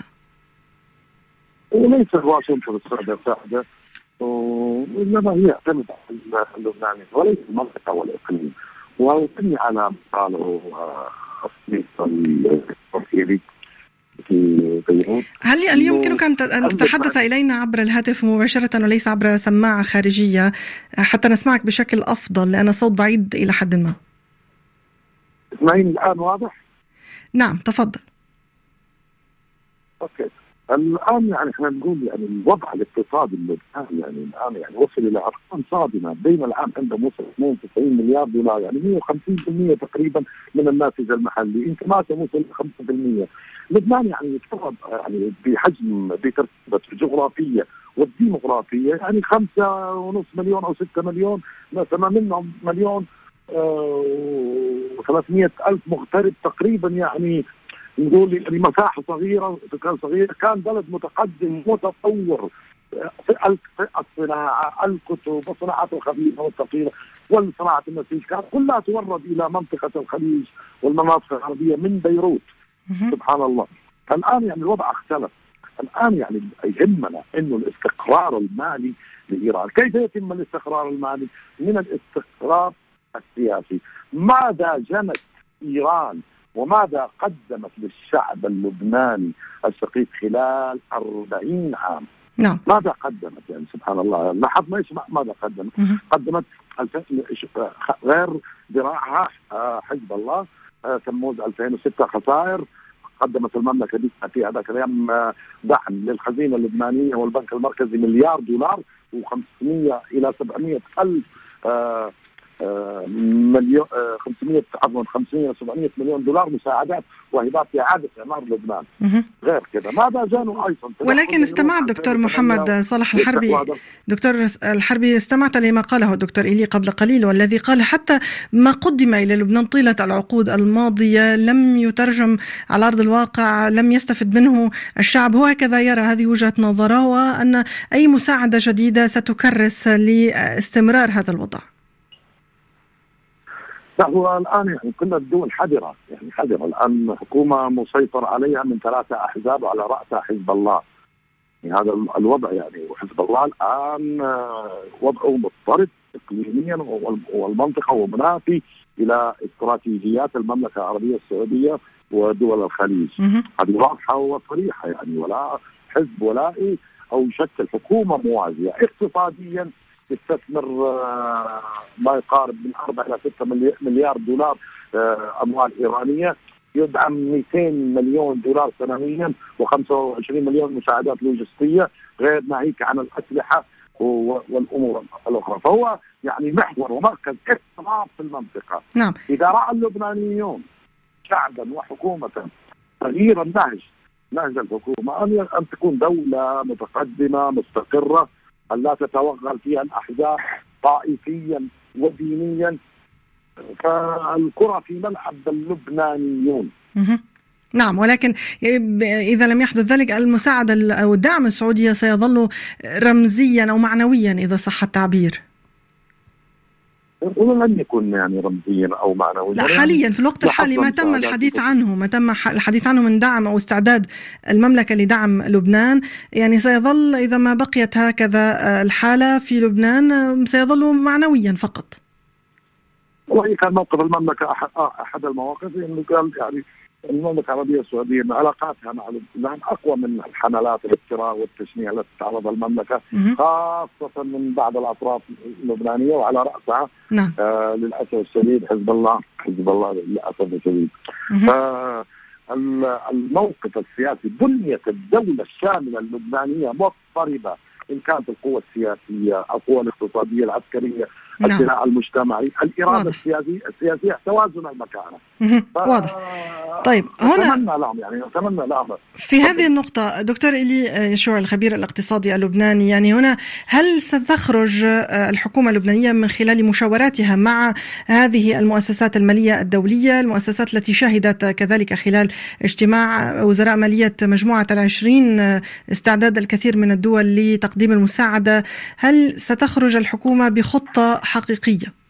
وليس واشنطن السعودية، وإنما هي اعتمد على اللبنانيين وليس المنطقة والإقليم، وتبني على قالوا التصنيف التركيبي في بيروت. هل هل يمكنك أن تتحدث إلينا عبر الهاتف مباشرة وليس عبر سماعة خارجية حتى نسمعك بشكل أفضل، لأن الصوت بعيد إلى حد ما؟ اسمعين الآن واضح؟ نعم تفضل. أوكي. الآن يعني احنا نقول يعني الوضع الاقتصادي اللبناني يعني الآن يعني وصل إلى أرقام صادمة. بين العام عندهم وصل اثنين وتسعين مليار دولار، يعني مئة وخمسين بالمئة تقريبا من الناتج المحلي، انكماسه وصل خمسة بالمئة. لبنان يعني يتفرد يعني بحجم بترتيبة الجغرافية والديمغرافية يعني خمسة ونص مليون أو ستة مليون، مثلا منهم مليون وثلاثمائة ألف مغترب تقريبا، يعني نقول المساحة صغيرة كان صغيرة، كان بلد متقدم متطور في الصناعة، الكتب والصناعات الخفيفة والثقيلة والصناعة النسيج، كانت كلها تورد إلى منطقة الخليج والمناطق العربية من بيروت. سبحان الله. الآن يعني الوضع اختلف، الآن يعني يهمنا إنه الاستقرار المالي لإيران. كيف يتم الاستقرار المالي؟ من الاستقرار السياسي. ماذا جنت إيران وماذا قدمت للشعب اللبناني الشقيق خلال أربعين عام؟ نعم. ماذا قدمت؟ يعني سبحان الله، لاحظ ما يسمع ماذا قدمت. قدمت غير ذراعها حزب الله تموز ألفين وستة خسائر. قدمت المملكة دي في هذاك الأيام دعم للخزينة اللبنانية والبنك المركزي مليار دولار وخمسمائة إلى سبعمائة ألف آه آه مليون آه خمسمائة عفوا خمسمائة سبعمائة مليون دولار مساعدات وهبات لإعادة إعمار لبنان. غير كده ماذا جانوا أيضا. ولكن استمعت دكتور محمد صالح الحربي، دكتور الحربي استمعت لما قاله الدكتور إيلي قبل قليل، والذي قال حتى ما قدم إلى لبنان طيلة العقود الماضية لم يترجم على أرض الواقع، لم يستفد منه الشعب. هو هكذا يرى، هذه وجهة نظره، وأن أي مساعدة جديدة ستكرس لاستمرار هذا الوضع. هو الآن يعني كل الدول حذرة، يعني حذرة الآن حكومة مسيطر عليها من ثلاثة أحزاب وعلى رأسها حزب الله. يعني هذا الوضع يعني، وحزب الله الآن وضعه مضطرب إقليميا والمنطقة ومنافي إلى استراتيجيات المملكة العربية السعودية ودول الخليج. هذه واضحة وصريحة يعني، ولا حزب ولائي أو يشكل حكومة موازية. اقتصاديا يستثمر ما يقارب من أربعة إلى ستة مليار دولار أموال إيرانية، يدعم مئتين مليون دولار سنويا وخمسة وعشرين مليون مساعدات لوجستية، غير ناهيك عن الأسلحة والأمور الأخرى. فهو يعني محور ومركز اضطراب في المنطقة. نعم. إذا رأى اللبنانيون شعبا وحكومة تغيير النهج نهج الحكومة أن تكون دولة متقدمة مستقرة، أن لا تتوغل فيها الأحزاب طائفيا ودينيا، فالكرة في ملعب اللبنانيون. نعم، ولكن إذا لم يحدث ذلك المساعدة أو الدعم السعودي سيظل رمزيا أو معنويا إذا صح التعبير. لن يكون يعني رمزيا أو معنويا. لا، حاليا في الوقت الحالي ما تم الحديث عنه ما تم الحديث عنه من دعم أو استعداد المملكة لدعم لبنان، يعني سيظل إذا ما بقيت هكذا الحالة في لبنان سيظل معنويا فقط. والله كان موقف المملكة أحد, أحد المواقف إنه قال يعني المملكة العربية السعودية علاقاتها مع لبنان أقوى من الحملات الافتراء والتشنيع التي تعرض المملكة خاصة من بعض الأطراف اللبنانية وعلى رأسها نعم. آه للأسف الشديد حزب الله حزب الله للأسف الشديد. فالموقف السياسي، بنية الدولة الشاملة اللبنانية مضطربة، إن كانت القوة السياسية، القوة الاقتصادية، العسكرية، نعم. البناء المجتمعي، الإرادة السياسية السياسية توازن المكانة. واضح. طيب هنا أتمنى لهم يعني أتمنى لهم في هذه النقطة دكتور إيلي يشوع الخبير الاقتصادي اللبناني، يعني هنا هل ستخرج الحكومة اللبنانية من خلال مشاوراتها مع هذه المؤسسات المالية الدولية، المؤسسات التي شهدت كذلك خلال اجتماع وزراء مالية مجموعة العشرين استعداد الكثير من الدول لتقديم المساعدة، هل ستخرج الحكومة بخطة حقيقية؟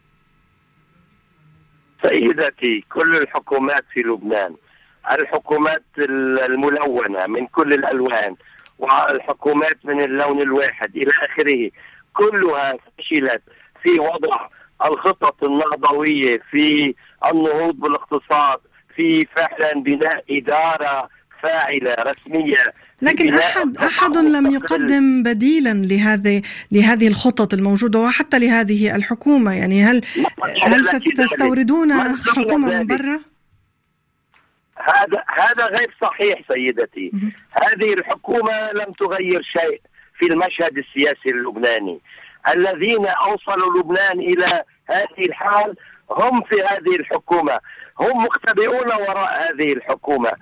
سيدتي، كل الحكومات في لبنان، الحكومات الملونة من كل الألوان والحكومات من اللون الواحد إلى آخره، كلها فشلت في وضع الخطط النهضوية، في النهوض بالاقتصاد، في فعلا بناء إدارة فاعلة رسمية. لكن أحد أحد لم يقدم بديلا لهذه لهذه الخطط الموجودة وحتى لهذه الحكومة، يعني هل هل ستستوردون حكومة من برا؟ هذا هذا غير صحيح سيدتي. هذه الحكومة لم تغير شيء في المشهد السياسي اللبناني. الذين أوصلوا لبنان إلى هذه الحال هم في هذه الحكومة، هم مختبئون وراء هذه الحكومة.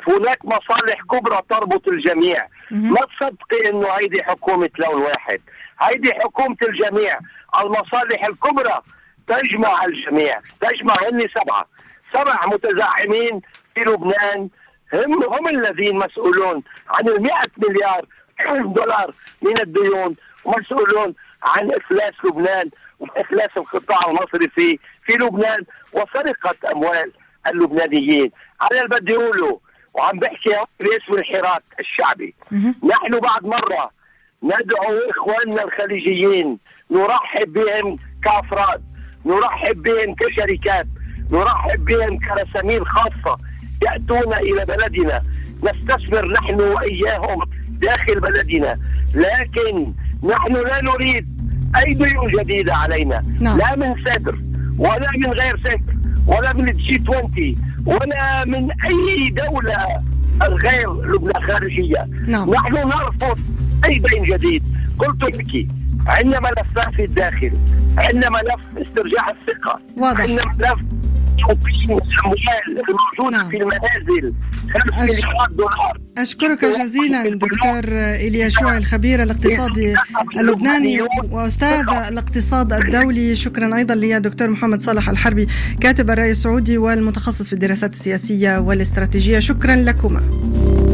هناك مصالح كبرى تربط الجميع. ما تصدقي انه هيدي حكومة لون واحد، هيدي حكومة الجميع. المصالح الكبرى تجمع الجميع، تجمع هن سبعة سبع متزعمين في لبنان، هم هم الذين مسؤولون عن المئة مليار دولار من الديون، ومسؤولون عن إفلاس لبنان وإفلاس القطاع المصرفي في لبنان وسرقة أموال اللبنانيين. على اللي بدي أقوله وعم بحكي باسم الحراك الشعبي، نحن بعد مرة ندعو إخواننا الخليجيين، نرحب بهم كأفراد، نرحب بهم كشركات، نرحب بهم كرسامين خاصة يأتون إلى بلدنا، نستثمر نحن وإياهم داخل بلدنا. لكن نحن لا نريد أي ديون جديدة علينا، نعم. لا من صدر ولا من غير صدر ولا من الجي عشرين ولا من أي دولة غير لبنان خارجية، نعم. نحن نرفض أي دين جديد. قلت لك عندنا ملفات في الداخل، عندنا ملف استرجاع الثقة، عندنا ملف توفير الأموال الموجودة نعم. في المنازل خمس مليارات دولار. أشكرك جزيلا دكتور إيليا شوعي الخبير الاقتصادي اللبناني وأستاذ الاقتصاد الدولي. شكرا أيضا لي دكتور محمد صالح الحربي كاتب الرأي السعودي والمتخصص في الدراسات السياسية والاستراتيجية. شكرا لكما.